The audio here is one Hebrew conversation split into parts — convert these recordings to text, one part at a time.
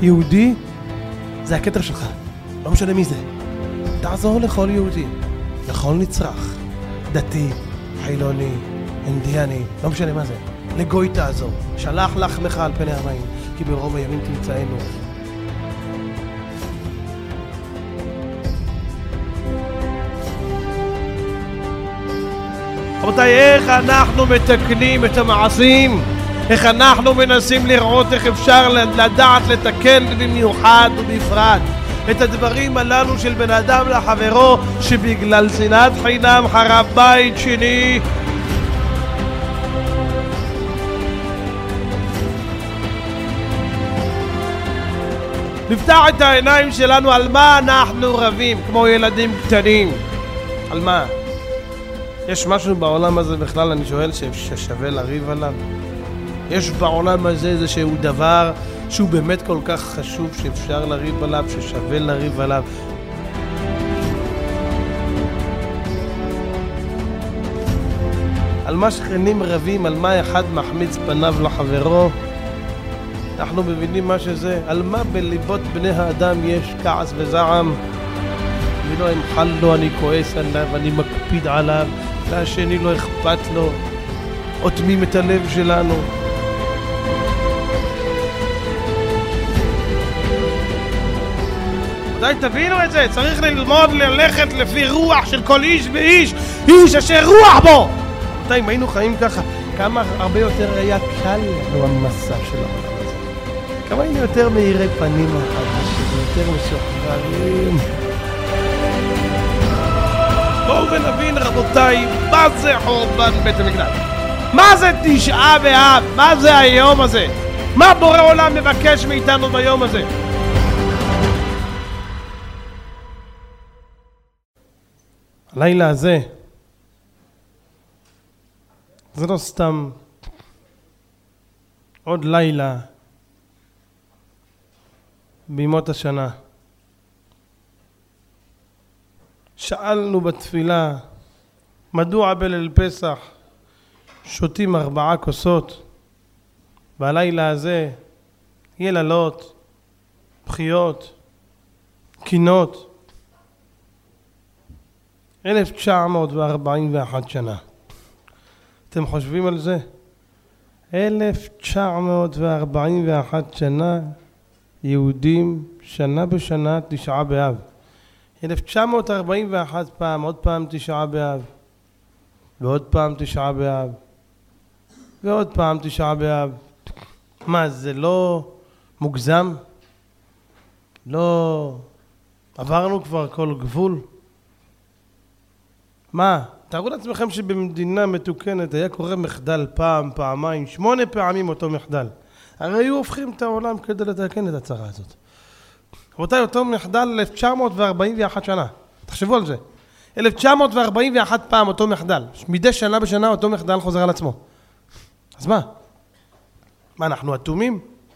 יהודי זה הכתר שלך, לא משנה מי זה. תעזור לכל יהודי, לכל נצרך, דתי, חילוני, אינדיאני, לא משנה מה זה. לגוי תעזור, שלח לחמך על פני המים, כי ברוב הימים תמצאנו. רבותיי, איך אנחנו מתקנים את המעשים? איך אנחנו מנסים לראות איך אפשר לדעת לתקן במיוחד ובפרט את הדברים הללו של בן אדם לחברו, שבגלל שנאת חינם חרב בית שני. נפתח את העיניים שלנו על מה אנחנו רבים כמו ילדים קטנים. על מה? יש משהו בעולם הזה בכלל, אני שואל, ששווה לריב עליו? יש בעולם הזה איזשהו דבר שהוא באמת כל כך חשוב שאפשר לריב עליו, ששווה לריב עליו? על מה שכנים רבים, על מה אחד מחמיץ פניו לחברו? אנחנו מבינים מה שזה. על מה בליבות בני האדם יש כעס וזעם? אני לא אמחל לו, אני כועס עליו, אני מקפיד עליו, והשני לא אכפת לו. אוטמים את הלב שלנו. די, תבינו את זה. צריך ללמוד ללכת לפי רוח של כל איש ואיש, איש אשר רוח בו. די, אם היינו חיים ככה, כמה הרבה יותר היה קל לנו המסע של העולם הזה. כמה היינו יותר מאירי פנים אחד לשני, יותר משוחררים. בואו ונבין, רבותיי, מה זה חורבן בית המקדש? מה זה תשעה באב? מה זה היום הזה? מה בורא עולם מבקש מאיתנו ביום הזה? הלילה הזה זה לא סתם עוד לילה בימות השנה. שאלנו בתפילה מדוע בליל פסח שותים 4 כוסות, והלילה הזה יללות, בחיות, קינות. 1941 שנה. אתם חושבים על זה? 1941 שנה יהודים שנה בשנה תשעה באב. 1941 פעם, עוד פעם תשעה באב, ועוד פעם תשעה באב, ועוד פעם תשעה באב. מה, זה לא מוגזם? לא עברנו כבר כל גבול? מה? תארו לעצמכם שבמדינה מתוקנת היה קורה מחדל פעם, פעמיים, 8 פעמים אותו מחדל. הרי היו הופכים את העולם כדי לתקן את הצרה הזאת. רבותיי, אותו מחדל 1941 שנה. תחשבו על זה. 1941 פעם אותו מחדל. מדי שנה בשנה אותו מחדל חוזר על עצמו. אז מה? מה, אנחנו אטומים?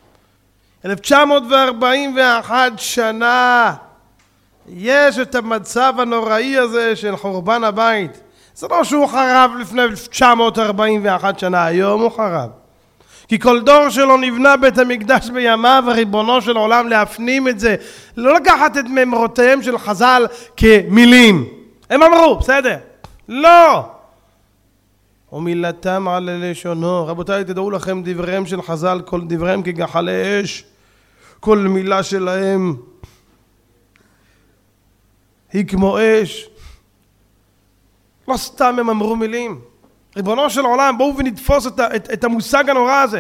1941 שנה יש את המצב הנוראי הזה של חורבן הבית. זה לא שהוא חרב לפני 941 שנה, היום הוא חרב. כי כל דור שלו נבנה בית המקדש בימיו, וריבונו של עולם להפנים את זה. לא לקחת את מאמרותיהם של חז"ל כמילים. הם אמרו, בסדר. לא. ומילתם על לשונו. רבותיי, תדעו לכם, דבריהם של חז"ל, כל דבריהם כגחלי אש. כל מילה שלהם היא כמו אש. לא סתם הם אמרו מילים. ריבונו של עולם, בואו ונתפוס את המושג הנורא הזה.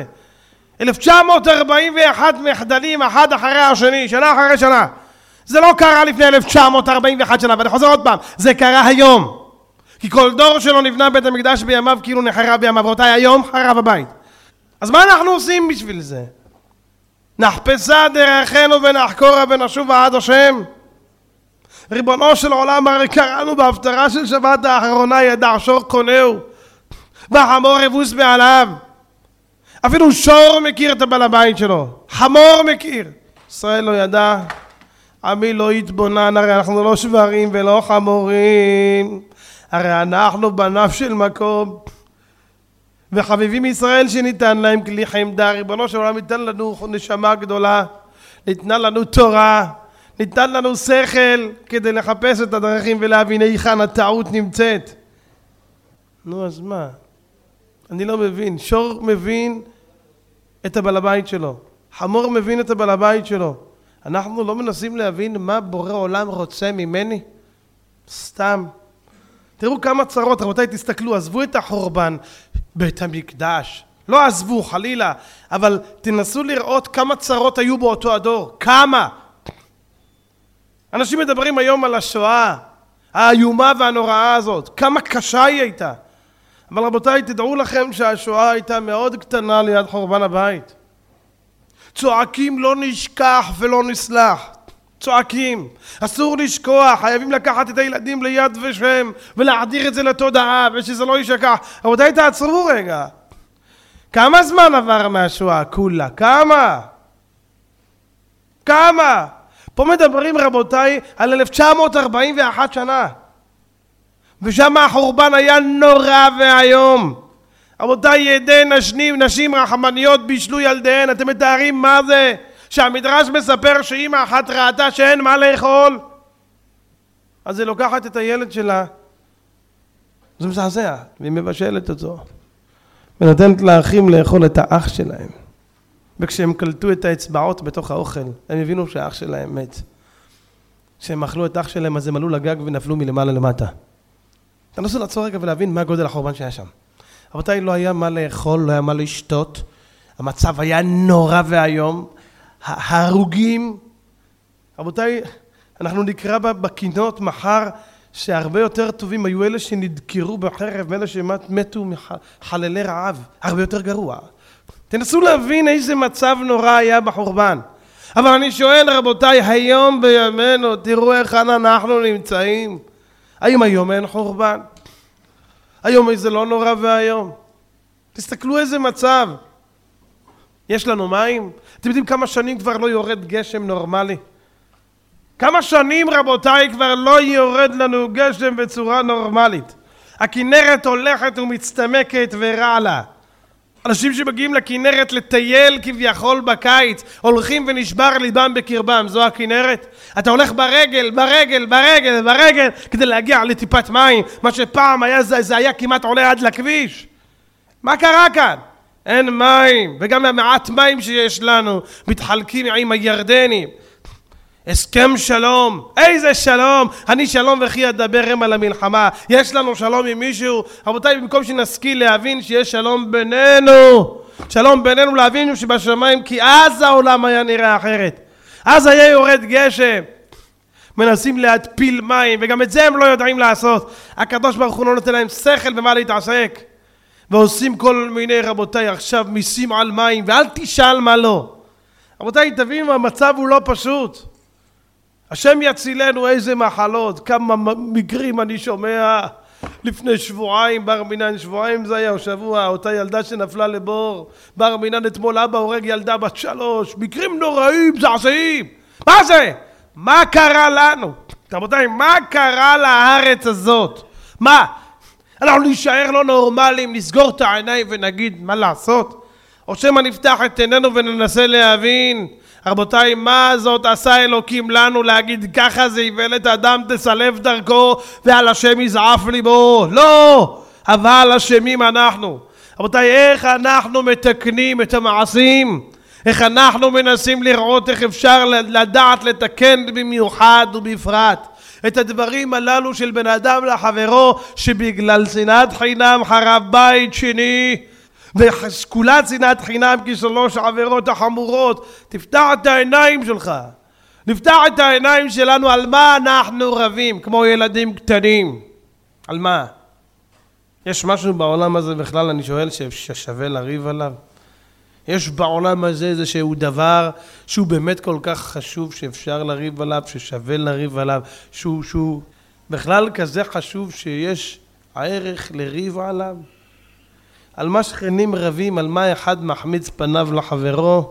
1941 מחדלים אחד אחרי השני, שנה אחרי שנה. זה לא קרה לפני 1941 שנה, ואני חוזר עוד פעם, זה קרה היום. כי כל דור שלו נבנה בית המקדש בימיו כאילו נחרב בימיו, ואותי היום חרב הבית. אז מה אנחנו עושים בשביל זה? נחפשה דרכנו ונחקורה ונשובה עד השם. ריבונו של עולם, הרי קראנו בהפטרה של שבת האחרונה, ידע שור קונהו והחמור יבוס בעליו. אפילו שור מכיר את הבעל הבית שלו, חמור מכיר. ישראל לא ידע, עמי לא יתבונן, הרי אנחנו לא שברים ולא חמורים, הרי אנחנו בנף של מקום, וחביבים ישראל שניתן להם כלי חמדה. ריבונו של עולם ייתן לנו נשמה גדולה ניתנה לנו תורה, ניתן לנו שכל כדי לחפש את הדרכים ולהבין היכן הטעות נמצאת. נו, אז מה? אני לא מבין. שור מבין את הבעל הבית שלו. חמור מבין את הבעל הבית שלו. אנחנו לא מנסים להבין מה בורא עולם רוצה ממני? סתם. תראו כמה צרות, רבותיי, תסתכלו, עזבו את החורבן, בית המקדש. לא עזבו, חלילה, אבל תנסו לראות כמה צרות היו באותו הדור. כמה? אנשים מדברים היום על השואה, האיומה והנוראה הזאת. כמה קשה היא הייתה. אבל רבותיי, תדעו לכם שהשואה הייתה מאוד קטנה ליד חורבן הבית. צועקים לא נשכח ולא נסלח. צועקים. אסור לשכוח. חייבים לקחת את הילדים ליד ושם ולהחדיר את זה לתודעה ושזה לא יישכח. רבותיי, תעצרו רגע. כמה זמן עבר מהשואה? כולה. כמה? פה מדברים רבותיי על 1941 שנה. ושם החורבן היה נורא והיום. רבותיי, ידי נשים רחמניות בישלו ילדיהן. אתם מתארים מה זה? שהמדרש מספר שאמא אחת ראתה שאין מה לאכול, אז היא לוקחת את הילד שלה, זה מזעזע, והיא מבשלת אותו ונותנת לאחים לאכול את האח שלהם. וכשהם קלטו את האצבעות בתוך האוכל, הם הבינו שהאח שלהם מת. כשהם אכלו את האח שלהם, אז הם עלו לגג ונפלו מלמעלה למטה. תנסו לעצור רגע ולהבין מה גודל החורבן שהיה שם. רבותיי, לא היה מה לאכול, לא היה מה לשתות, המצב היה נורא והיום. ההרוגים, רבותיי, אנחנו נקרא בקינות מחר שהרבה יותר טובים היו אלה שנדקרו בחרב מאלה שמתו מחללי רעב, הרבה יותר גרוע. תנסו להבין איזה מצב נורא היה בחורבן. אבל אני שואל רבותיי, היום בימינו, תראו איך אנחנו נמצאים. האם היום אין חורבן? היום איזה לא נורא והיום? תסתכלו איזה מצב. יש לנו מים? אתם יודעים כמה שנים כבר לא יורד גשם נורמלי? כמה שנים רבותיי כבר לא יורד לנו גשם בצורה נורמלית? הכנרת הולכת ומצטמקת ורע לה. אנשים שמגיעים לכנרת לטייל כביכול בקיץ, הולכים ונשבר ליבם בקרבם. זו הכנרת. אתה הולך ברגל כדי להגיע לטיפת מים. מה שפעם היה זה היה כמעט עולה עד לכביש. מה קרה כאן? אין מים, וגם המעט מים שיש לנו מתחלקים עם הירדנים. הסכם שלום, איזה שלום? אני שלום וכי אדבר על המלחמה. יש לנו שלום עם מישהו? רבותיי, במקום שנשכיל להבין שיש שלום בינינו, להבין שבשמיים, כי אז העולם היה נראה אחרת. אז היה יורד גשם, מנסים להתפיל מים, וגם את זה הם לא יודעים לעשות. הקדוש ברוך הוא לא נותן להם שכל במה להתעסק. ועושים כל מיני רבותיי עכשיו מיסים על מים, ואל תשאל מה לא. רבותיי, תבינו, המצב הוא לא פשוט. השם יצילנו איזה מחלות, כמה מקרים אני שומע לפני שבועיים, בר מינן, שבועיים זה היה, או שבוע, אותה ילדה שנפלה לבור, בר מינן אתמול אבא הורג ילדה בת 3, מקרים נוראים, זעזעים. מה זה? מה קרה לנו? רבותיי, מה קרה לארץ הזאת? מה? אנחנו נשאר לא נורמליים, נסגור את העיניים ונגיד מה לעשות? או שמה נפתח את עינינו וננסה להבין, רבותיי, מה זאת עשה אלוקים לנו להגיד ככה זה איוולת אדם תסלף דרכו ועל השם יזעף ליבו? לא, אבל אשמים אנחנו. רבותיי, איך אנחנו מתקנים את המעשים? איך אנחנו מנסים לראות איך אפשר לדעת לתקן במיוחד ובפרט את הדברים הללו של בן אדם לחברו, שבגלל שנאת חינם חרב בית שני, וכולה שנאת חינם כשלוש העבירות החמורות. תפתח את העיניים שלך, נפתח את העיניים שלנו. על מה אנחנו רבים כמו ילדים קטנים? על מה? יש משהו בעולם הזה בכלל, אני שואל, ששווה לריב עליו? יש בעולם הזה איזשהו דבר שהוא באמת כל כך חשוב שאפשר לריב עליו, ששווה לריב עליו, שהוא בכלל כזה חשוב שיש הערך לריב עליו? על מה שכנים רבים, על מה אחד מחמיץ פניו לחברו?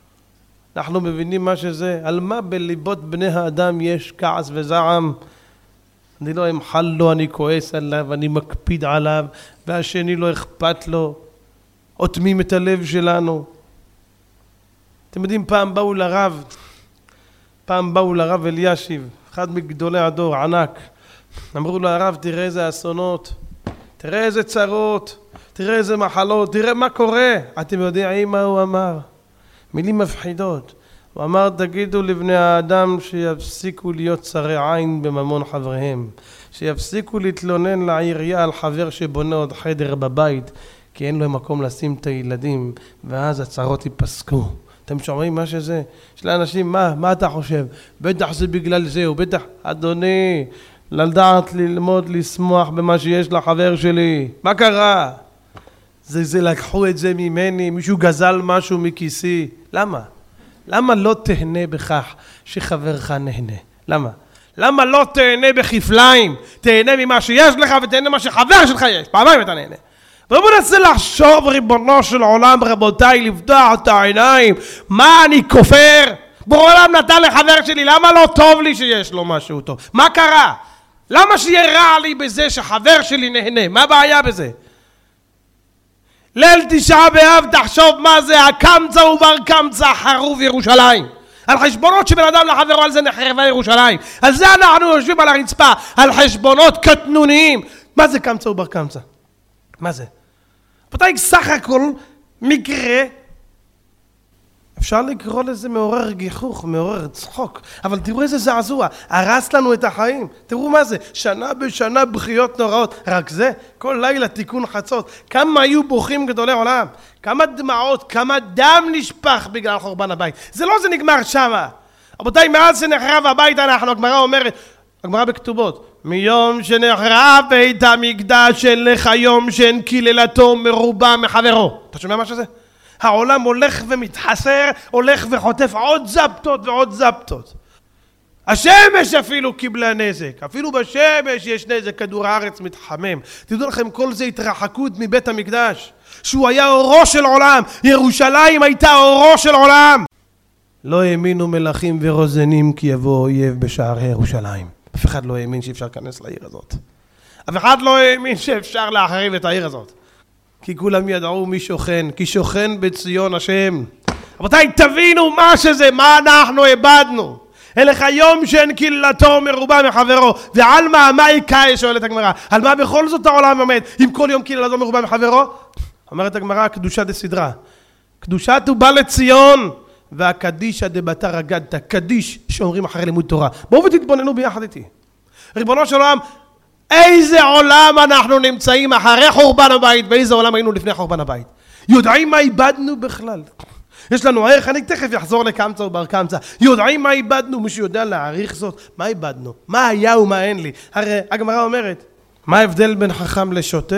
אנחנו מבינים מה שזה? על מה בליבות בני האדם יש כעס וזעם? אני לא אמחל לו, אני כועס עליו, אני מקפיד עליו, והשני לא אכפת לו. אוטמים את הלב שלנו. אתם יודעים, פעם באו לרב פעם באו לרב אלישיב, אחד מגדולי הדור, ענק. אמרו לו, הרב, תראה איזה אסונות, תראה איזה צרות, תראה איזה מחלות, תראה מה קורה. אתם יודעים מה הוא אמר? מילים מפחידות. הוא אמר, תגידו לבני האדם שיפסיקו להיות צרי עין בממון חבריהם, שיפסיקו להתלונן לעירייה על חבר שבונה עוד חדר בבית, כי אין לו מקום לשים את הילדים, ואז הצרות ייפסקו. אתם שומעים מה שזה? יש לאנשים, מה אתה חושב? בטח זה בגלל זה, ובטח, אדוני, לדעת ללמוד, לשמוח במה שיש לחבר שלי. מה קרה? זה לקחו את זה ממני, מישהו גזל משהו מכיסי. למה? למה לא תהנה בכך שחברך נהנה? למה? למה לא תהנה בכפליים? תהנה ממה שיש לך ותהנה ממה שחבר שלך יש. פעמיים אתה נהנה. ובואו ננסה לחשוב, ריבונו של עולם, רבותיי, לפתוח את העיניים. מה אני כופר? בורא עולם נתן לחבר שלי, למה לא טוב לי שיש לו משהו טוב? מה קרה? למה שיהיה רע לי בזה שחבר שלי נהנה? מה הבעיה בזה? ליל תשעה באב, תחשוב מה זה הקמצא ובר קמצא חרוב ירושלים. על חשבונות שבן אדם לחברו, על זה נחרבה ירושלים. על זה אנחנו יושבים על הרצפה, על חשבונות קטנוניים. מה זה קמצא ובר קמצא? מה זה? פתאי סך הכל מקרה, אפשר לקרוא לזה מעורר גיחוך, מעורר צחוק, אבל תראו איזה זעזוע, הרס לנו את החיים. תראו מה זה, שנה בשנה בחיות נוראות. רק זה, כל לילה תיקון חצות. כמה היו בוכים גדולי עולם, כמה דמעות, כמה דם נשפך בגלל חורבן הבית. זה לא זה נגמר שמה. רבותיי, מאז שנחרב הבית אנחנו, הגמרא אומרת, הגמרא בכתובות, מיום שנחרב בית המקדש אין לך יום שאין קללתו מרובה מחברו. אתה שומע מה שזה? העולם הולך ומתחסר, הולך וחוטף עוד זפטות ועוד זפטות. השמש אפילו קיבלה נזק, אפילו בשמש יש נזק, כדור הארץ מתחמם. תדעו לכם, כל זה התרחקות מבית המקדש, שהוא היה אורו של עולם. ירושלים הייתה אורו של עולם. לא האמינו מלכים ורוזנים כי יבוא אויב בשערי ירושלים. אף אחד לא האמין שאפשר להיכנס לעיר הזאת. אף אחד לא האמין שאפשר להחריב את העיר הזאת. כי כולם ידעו מי שוכן, כי שוכן בציון השם. רבותיי, תבינו מה שזה, מה אנחנו איבדנו. הלך היום שאין קללתו מרובה מחברו. ועל מה יקאי, שואלת הגמרא, על מה בכל זאת העולם עומד, אם כל יום קללתו מרובה מחברו? אומרת הגמרא, קדושה דסדרה. קדושת הוא בא לציון, והקדישא דבתר אגדתא, קדיש שאומרים אחרי לימוד תורה. בואו ותתבוננו ביחד איתי. ריבונו של עולם, איזה עולם אנחנו נמצאים אחרי חורבן הבית, ואיזה עולם היינו לפני חורבן הבית. יודעים מה איבדנו בכלל? יש לנו ערך, אני תכף יחזור לקמצא ובר קמצא. יודעים מה איבדנו? מישהו יודע להעריך זאת? מה איבדנו? מה היה ומה אין לי? הרי הגמרא אומרת, מה ההבדל בין חכם לשוטה?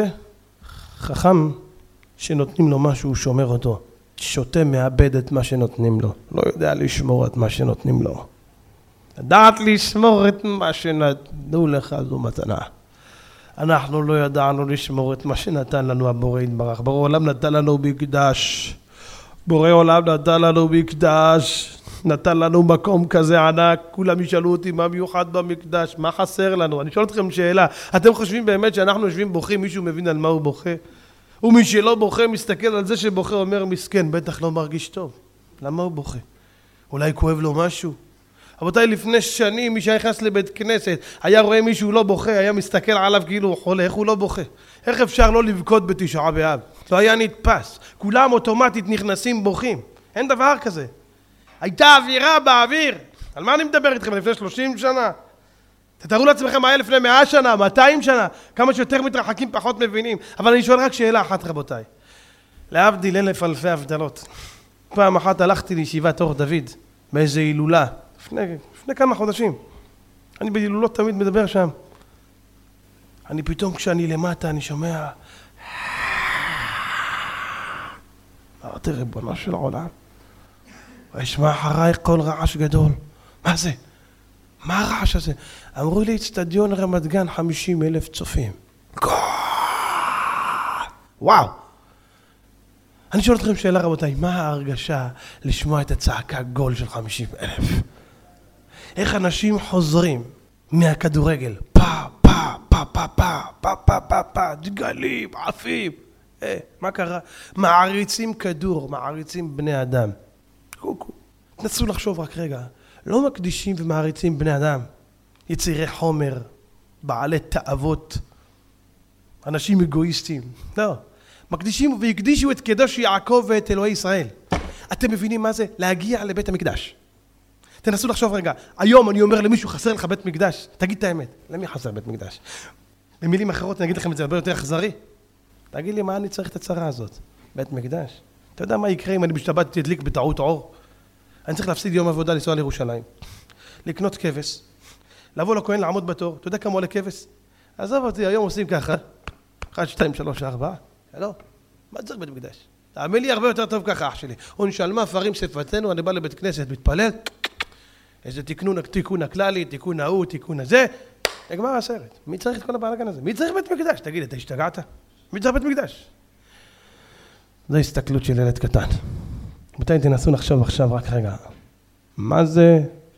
חכם שנותנים לו משהו הוא שומר אותו. שוטה מאבד את מה שנותנים לו. לא יודע לשמור את מה שנותנים לו. לדעת לשמור את מה שנתנו לך זו מתנה. אנחנו לא ידענו לשמור את מה שנתן לנו הבורא יתברך. בורא עולם נתן לנו מקדש. בורא עולם נתן לנו מקדש. נתן לנו מקום כזה ענק. כולם ישאלו אותי מה מיוחד במקדש. מה חסר לנו? אני שואל אתכם שאלה. אתם חושבים באמת שאנחנו יושבים בוכים, מישהו מבין על מה הוא בוכה? ומי שלא בוכה מסתכל על זה שבוכה אומר מסכן, בטח לא מרגיש טוב. למה הוא בוכה? אולי כואב לו משהו? רבותיי, לפני שנים מי שנכנס לבית כנסת היה רואה מישהו לא בוכה, היה מסתכל עליו כאילו הוא חולה. איך הוא לא בוכה? איך אפשר לא לבכות בתשעה באב? לא היה נתפס. כולם אוטומטית נכנסים בוכים. אין דבר כזה. הייתה אווירה באוויר. על מה אני מדבר איתכם? לפני 30 שנה? תתארו לעצמכם מה היה לפני 100 שנה, 200 שנה. כמה שיותר מתרחקים פחות מבינים. אבל אני שואל רק שאלה אחת רבותיי. להבדיל אלף אלפי הבדלות. פעם אחת הלכתי לישיבת אור דוד באיזו הילולה. לפני כמה חודשים. אני בהילולות תמיד מדבר שם. אני פתאום כשאני למטה אני שומע אמרתי ריבונו של עולם, וישמע אחריי קול רעש גדול. מה זה? מה הרעש הזה? אמרו לי אצטדיון רמת גן 50,000 צופים. וואו. אני שואל אתכם שאלה רבותיי, מה ההרגשה לשמוע את הצעקה גול של 50,000? איך אנשים חוזרים מהכדורגל, פה, פה, פה, פה, פה, פה, פה, פה, פה, דגלים, עפים. מה קרה? מעריצים כדור, מעריצים בני אדם. תנסו לחשוב רק רגע, לא מקדישים ומעריצים בני אדם, יצירי חומר, בעלי תאוות, אנשים אגואיסטים. לא. מקדישים ויקדישו את קדוש יעקב ואת אלוהי ישראל. אתם מבינים מה זה? להגיע לבית המקדש. תנסו לחשוב רגע, היום אני אומר למישהו חסר לך בית מקדש, תגיד את האמת, למי חסר בית מקדש? במילים אחרות אני אגיד לכם את זה הרבה יותר אכזרי. תגיד לי מה אני צריך את הצרה הזאת? בית מקדש. אתה יודע מה יקרה אם אני בשבת תדליק בטעות אור? אני צריך להפסיד יום עבודה לנסוע לירושלים, לקנות כבש, לבוא לכהן לעמוד בתור. אתה יודע כמה עולה כבש? עזוב אותי, היום עושים ככה, 1, 2, 3, 4, לא, מה צריך בית מקדש? תאמין לי הרבה יותר טוב ככה, אח שלי. ונשלמה פרים שפתנו, אני בא לבית כנסת, מתפלל, איזה תיקון הכללי, תיקון ההוא, תיקון הזה, נגמר הסרט. מי צריך את כל הבלגן הזה? מי צריך בית מקדש? תגיד, אתה השתגעת? מי צריך בית מקדש? זו הסתכלות של ילד קטן. מתי תנסו לחשוב עכשיו רק רגע, מה זה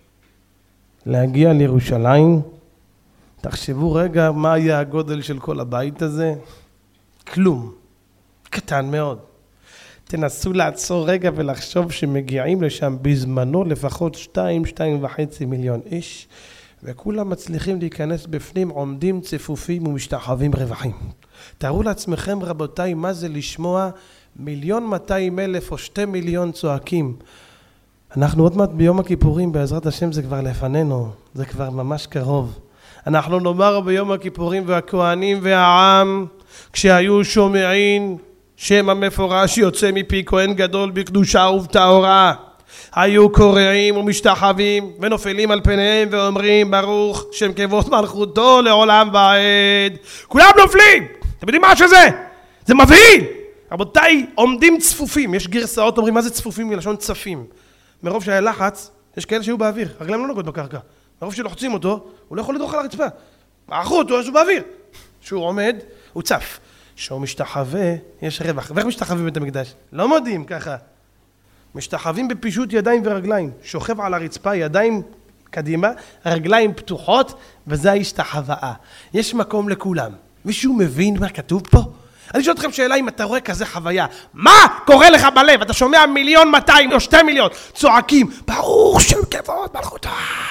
להגיע לירושלים? תחשבו רגע מה יהיה הגודל של כל הבית הזה. כלום. קטן מאוד. תנסו לעצור רגע ולחשוב שמגיעים לשם בזמנו לפחות 2.5 מיליון איש, וכולם מצליחים להיכנס בפנים, עומדים צפופים ומשתחווים רווחים. תארו לעצמכם רבותיי מה זה לשמוע 1,200,000 או 2 מיליון צועקים. אנחנו עוד מעט ביום הכיפורים, בעזרת השם זה כבר לפנינו, זה כבר ממש קרוב. אנחנו נאמר ביום הכיפורים והכהנים והעם, כשהיו שומעים שם המפורש יוצא מפי כהן גדול בקדושה ובטהרה, היו קוראים ומשתחווים ונופלים על פניהם ואומרים ברוך שם כבוד מלכותו לעולם ועד. כולם נופלים. אתם יודעים מה שזה? זה מבהיל. רבותיי, עומדים צפופים. יש גרסאות אומרים מה זה צפופים מלשון צפים. מרוב שהיה לחץ, יש כאלה שהיו באוויר, רגליים לא נוגעות בקרקע. מרוב שלוחצים אותו, הוא לא יכול לדרוך על הרצפה. מערכו אותו, אז הוא באוויר. כשהוא עומד, הוא צף. כשהוא משתחווה, יש רווח. ואיך משתחווים בית המקדש? לא מודיעים ככה. משתחווים בפישוט ידיים ורגליים. שוכב על הרצפה, ידיים קדימה, רגליים פתוחות, וזה ההשתחוואה. יש מקום לכולם. מישהו מבין מה כתוב פה? אני שואל אתכם שאלה אם אתה רואה כזה חוויה. מה קורה לך בלב? אתה שומע 1,200,000 או 2 מיליון צועקים, ברוך שם כבוד מלכותו.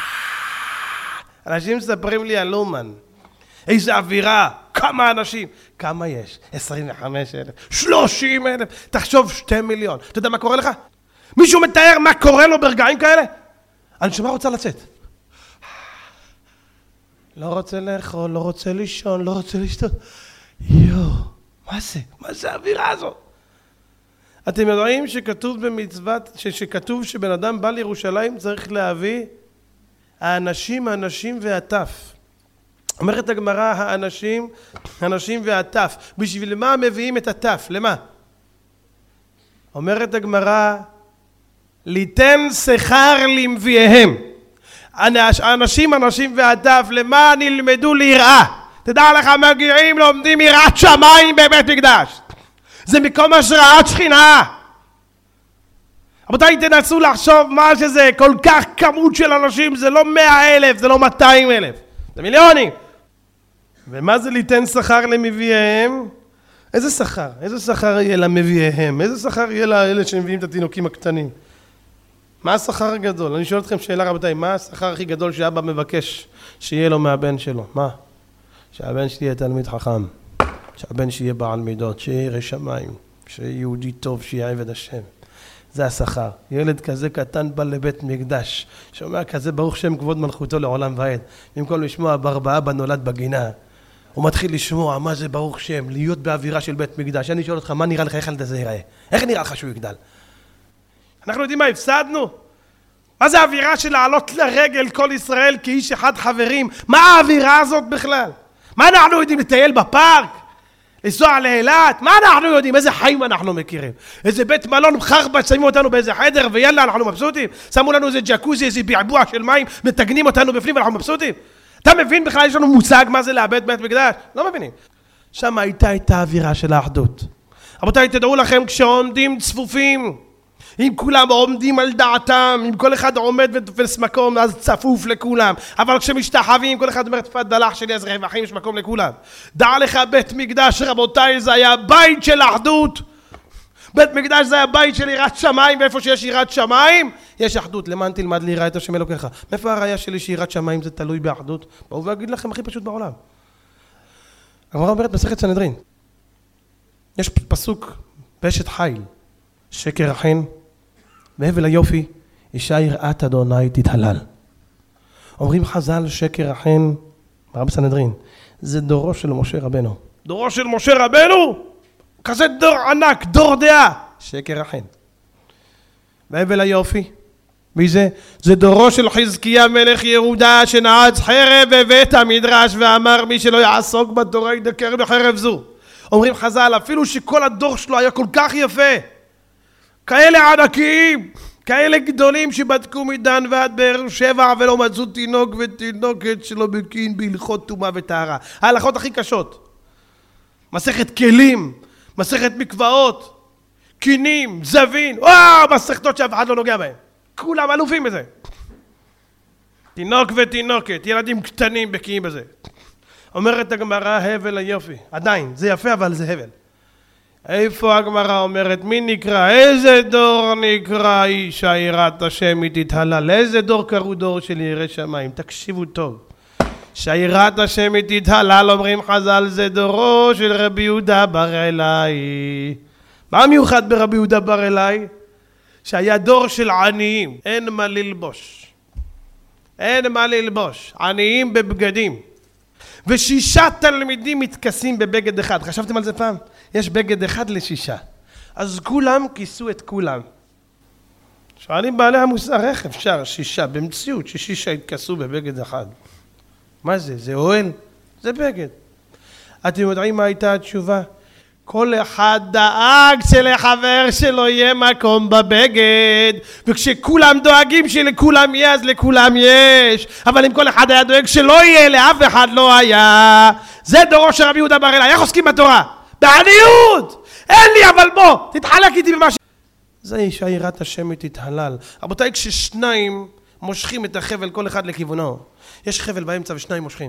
אנשים מספרים לי על אומן. איזה אווירה, כמה אנשים. כמה יש? 25,000, 30,000. תחשוב 2 מיליון. אתה יודע מה קורה לך? מישהו מתאר מה קורה לו ברגעים כאלה? הנשמה רוצה לצאת. לא רוצה לאכול, לא רוצה לישון, לא רוצה לשתות. מה זה? מה זה האווירה הזאת? אתם יודעים שכתוב במצוות, שכתוב שבן אדם בא לירושלים צריך להביא האנשים והטף. אומרת הגמרא, האנשים והטף. בשביל מה מביאים את הטף? למה? אומרת הגמרא, ליתן שכר למביאיהם. האנשים והטף, למה נלמדו ליראה? תדע לך, מגיעים, לומדים יראת שמיים בבית מקדש. זה מקום השראת שכינה. רבותיי, תנסו לחשוב מה שזה, כל כך כמות של אנשים, זה לא 100,000, זה לא 200,000, זה מיליונים. ומה זה ליתן שכר למביאיהם? איזה שכר? איזה שכר יהיה למביאיהם? איזה שכר יהיה לאלה שמביאים את התינוקים הקטנים? מה השכר הגדול? אני שואל אתכם שאלה רבותיי, מה השכר הכי גדול שאבא מבקש שיהיה לו מהבן שלו? מה? שהבן שלי יהיה תלמיד חכם, שהבן שלי יהיה בעל מידות, שיהיה ירא שמיים, שיהיה יהודי טוב, שיהיה עבד השם. זה השכר. ילד כזה קטן בא לבית מקדש, שומע כזה ברוך שם כבוד מלכותו לעולם ועד. במקום לשמוע ברבעה בנולד בגינה, הוא מתחיל לשמוע מה זה ברוך שם, להיות באווירה של בית מקדש. אני שואל אותך, מה נראה לך, איך ילד הזה ייראה? איך נראה לך שהוא יגדל? אנחנו יודעים מה הפסדנו? מה זה האווירה של לעלות לרגל כל ישראל כאיש אחד חברים? מה האווירה הזאת בכלל? מה אנחנו יודעים? לטייל בפארק? לנסוע לאילת? מה אנחנו יודעים? איזה חיים אנחנו מכירים? איזה בית מלון חרבש, שמים אותנו באיזה חדר ויאללה אנחנו מבסוטים? שמו לנו איזה ג'קוזי, איזה ביעבוע של מים, מתגנים אותנו בפנים ואנחנו מבסוטים? אתה מבין בכלל, יש לנו מושג מה זה לאבד בית מקדש? לא מבינים. שם הייתה את האווירה של האחדות. רבותיי, תדעו לכם, כשעומדים צפופים, אם כולם עומדים על דעתם, אם כל אחד עומד ותופס מקום, אז צפוף לכולם. אבל כשמשתחווים, כל אחד אומר, תפת דלח שלי, אז רווחים, יש מקום לכולם. דע לך בית מקדש, רבותיי, זה היה בית של אחדות. בית מקדש זה הבית של יראת שמיים, ואיפה שיש יראת שמיים, יש אחדות. למען תלמד ליראה את השם אלוקיך. מאיפה הראיה שלי שיראת שמיים זה תלוי באחדות? בואו ואגיד לכם הכי פשוט בעולם. הגמרא אומרת מסכת סנהדרין. יש פסוק באשת חיל, שקר החן, והבל היופי, אישה יראת אדוני תתהלל. אומרים חז"ל שקר החן, ברב סנהדרין, זה דורו של משה רבנו. דורו של משה רבנו? כזה דור ענק, דור דעה. שקר החן. והבל היופי, מי זה? זה דורו של חזקיה מלך יהודה שנעץ חרב בבית המדרש ואמר מי שלא יעסוק בתורה ידקר בחרב זו. אומרים חז"ל אפילו שכל הדור שלו היה כל כך יפה, כאלה ענקיים, כאלה גדולים שבדקו מדן ועד באר שבע ולא מצאו תינוק ותינוקת שלא בקין בהלכות טומאה וטהרה. ההלכות הכי קשות, מסכת כלים, מסכת מקוואות, קינים, זבין, מסכתות שאף אחד לא נוגע בהם, כולם אלופים בזה. תינוק ותינוקת, ילדים קטנים בקיאים בזה. אומרת הגמרא הבל היופי, עדיין זה יפה אבל זה הבל. איפה הגמרא אומרת מי נקרא, איזה דור נקרא אישה יראת השם היא תתהלל? איזה דור קראו דור של ירא שמיים? תקשיבו טוב, שיראת השם היא תתהלל אומרים חז"ל זה דורו של רבי יהודה בר אלעאי. מה מיוחד ברבי יהודה בר אלעאי? שהיה דור של עניים, אין מה ללבוש, אין מה ללבוש, עניים בבגדים, ושישה תלמידים מתכסים בבגד אחד. חשבתם על זה פעם? יש בגד אחד לשישה, אז כולם כיסו את כולם. שואלים בעלי המוסר איך אפשר שישה במציאות ששישה התכסו בבגד אחד? מה זה? זה אוהל? זה בגד. אתם יודעים מה הייתה התשובה? כל אחד דאג שלחבר שלו יהיה מקום בבגד, וכשכולם דואגים שלכולם יהיה אז לכולם יש, אבל אם כל אחד היה דואג שלא יהיה לאף אחד לא היה. זה דורו של רבי יהודה בר אלעאי. איך עוסקים בתורה? בעניות. אין לי אבל בוא תתחלק איתי במה זה אישה יראת השם היא תתהלל. רבותיי, כששניים מושכים את החבל כל אחד לכיוונו, יש חבל באמצע ושניים מושכים,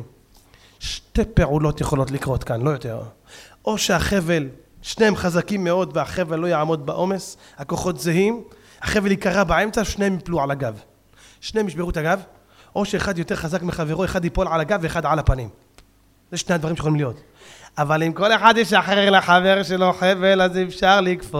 שתי פעולות יכולות לקרות כאן, לא יותר. או שהחבל, שניהם חזקים מאוד והחבל לא יעמוד בעומס, הכוחות זהים, החבל יקרה באמצע, שניהם יפלו על הגב, שניהם ישברו את הגב, או שאחד יותר חזק מחברו, אחד ייפול על הגב ואחד על הפנים. זה שני הדברים שיכולים להיות. אבל אם כל אחד ישחרר לחבר שלו חבל, אז אפשר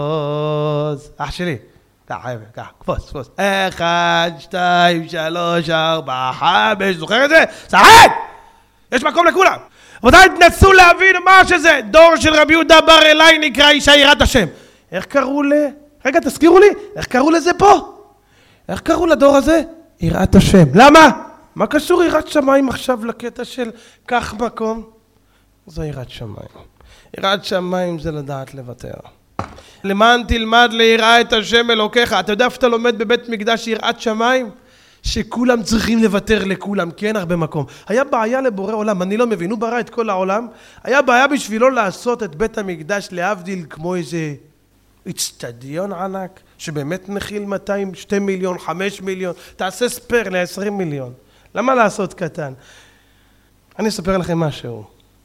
לקפוץ. אח שלי, קח חבל, קח, קפוץ, קפוץ. 1, 2, 3, 4, 5, זוכר את זה? שחק! יש מקום לכולם. רבותיי, תנסו להבין מה שזה. דור של רבי יהודה בר אלעאי נקרא אישה יראת השם. איך קראו רגע, תזכירו לי, איך קראו לזה פה? איך קראו לדור הזה? יראת השם. למה? מה קשור יראת שמיים עכשיו לקטע של כך מקום? זו יראת שמיים. יראת שמיים זה לדעת לוותר. למען תלמד ליראה את השם אלוקיך. אתה יודע איפה אתה לומד בבית מקדש יראת שמיים? שכולם צריכים לוותר לכולם, כי אין הרבה מקום. היה בעיה לבורא עולם, אני לא מבין, הוא ברא את כל העולם, היה בעיה בשבילו לעשות את בית המקדש להבדיל כמו איזה אצטדיון ענק, שבאמת מכיל 200, 2 מיליון, 5 מיליון, תעשה ספר ל-20 מיליון. למה לעשות קטן? אני אספר לכם משהו.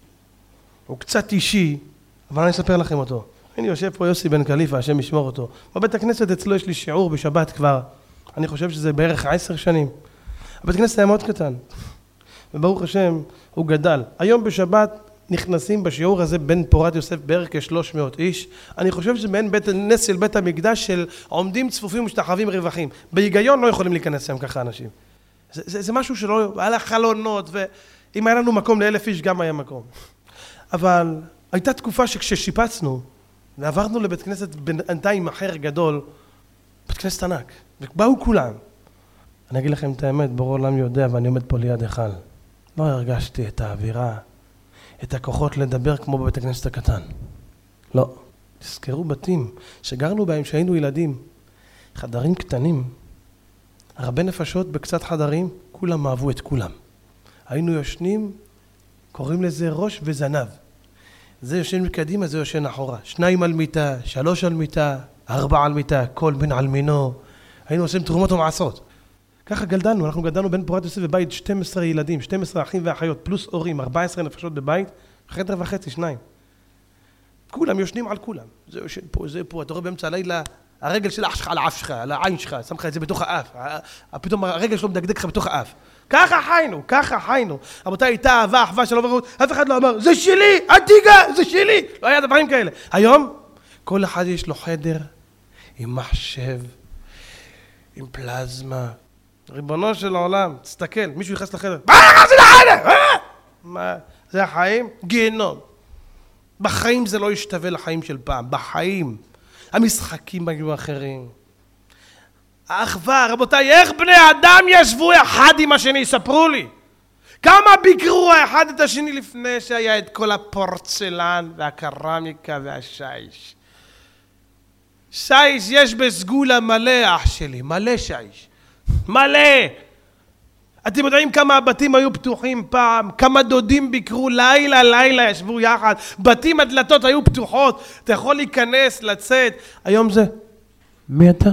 הוא קצת אישי, אבל אני אספר לכם אותו. אני יושב פה יוסי בן קליפה, השם ישמור אותו. בבית הכנסת אצלו יש לי שיעור בשבת כבר. אני חושב שזה בערך 10 שנים. הבית הכנסת היה מאוד קטן. וברוך השם, הוא גדל. היום בשבת נכנסים בשיעור הזה בין פורת יוסף בערך כ-300 איש. אני חושב שזה מעין נס של בית המקדש של עומדים צפופים ומשתחווים רווחים. בהיגיון לא יכולים להיכנס שם ככה אנשים. זה משהו שלא, היה לה חלונות, ואם היה לנו מקום ל1,000 איש גם היה מקום. אבל הייתה תקופה שכששיפצנו, ועברנו לבית כנסת בינתיים אחר גדול, בית כנסת ענק, ובאו כולם. אני אגיד לכם את האמת, בורא עולם יודע, ואני עומד פה ליד היכל. לא הרגשתי את האווירה, את הכוחות לדבר כמו בבית הכנסת הקטן. לא. תזכרו בתים שגרנו בהם שהיינו ילדים. חדרים קטנים, הרבה נפשות בקצת חדרים, כולם אהבו את כולם. היינו יושנים, קוראים לזה ראש וזנב. זה יושן מקדימה, זה יושן אחורה. 2 על מיטה, 3 על מיטה, 4 על מיטה, כל בן על מינו. היינו עושים תרומות ומעשות. ככה גדלנו, אנחנו גדלנו בין פורת יוסף בבית 12 ילדים, 12 אחים ואחיות, פלוס הורים, 14 נפשות בבית, חדר וחצי, 2. כולם יושנים על כולם. זה יושן פה, זה פה, אתה רואה באמצע הלילה, הרגל של האח שלך על האף שלך, על העין שלך, שם לך את זה בתוך האף. פתאום הרגל שלו מדגדג לך בתוך האף. ככה חיינו, ככה חיינו. רבותיי, הייתה אהבה, אחווה של עוברות, אף אחד לא אמר, זה שלי, אל תיגע, זה שלי. לא היה דברים כאלה. היום, כל אחד יש לו חדר עם מחשב, עם פלזמה. ריבונו של העולם, תסתכל, מישהו יכנס לחדר. זה לחדר! מה? זה החיים? גיהנום. בחיים זה לא ישתווה לחיים של פעם. בחיים. המשחקים היו אחרים. האחווה, רבותיי, איך בני אדם ישבו אחד עם השני? ספרו לי. כמה ביקרו האחד את השני לפני שהיה את כל הפורצלן והקרמיקה והשיש? שיש יש בסגולה מלא, אח שלי, מלא שיש. מלא. אתם יודעים כמה הבתים היו פתוחים פעם? כמה דודים ביקרו לילה ישבו יחד. בתים הדלתות היו פתוחות. אתה יכול להיכנס, לצאת. היום זה. מי אתה?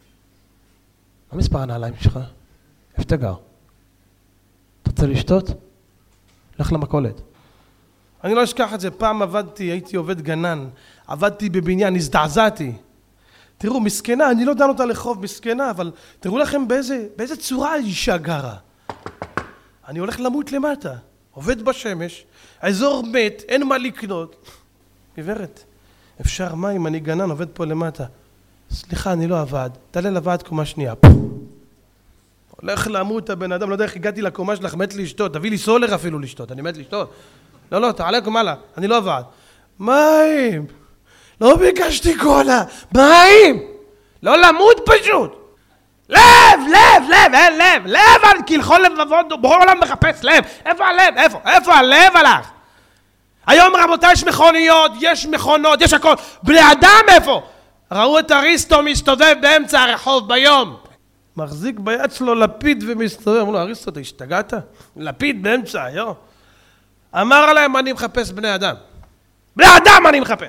מה מספר הנעליים שלך? איפה אתה גר? אתה רוצה לשתות? לך למכולת. אני לא אשכח את זה. פעם עבדתי, הייתי עובד גנן. עבדתי בבניין, הזדעזעתי. תראו, מסכנה, אני לא דן אותה לחוב מסכנה, אבל תראו לכם באיזה צורה אישה גרה. אני הולך למות למטה, עובד בשמש, האזור מת, אין מה לקנות. גברת, אפשר מים, אני גנן, עובד פה למטה. סליחה, אני לא עבד, תעלה לוועד קומה שנייה. הולך למות הבן אדם, לא יודע איך הגעתי לקומה שלך, מת לשתות, תביא לי סולר אפילו לשתות, אני מת לשתות. לא, תעלה קומלה, אני לא עבד. מים! לא ביקשתי קולה, מים! לא למות פשוט! לב, אין לב, כלכו לבבות, בכל עולם מחפש לב. איפה הלב? איפה הלב הלך? היום רבותיי יש מכוניות, יש מכונות, יש הכל. בני אדם איפה? ראו את אריסטו מסתובב באמצע הרחוב ביום. מחזיק ביד שלו לפיד ומסתובב. אמרו לו, אריסטו, אתה השתגעת? לפיד באמצע, יו. אמר להם, אני מחפש בני אדם. בני אדם אני מחפש.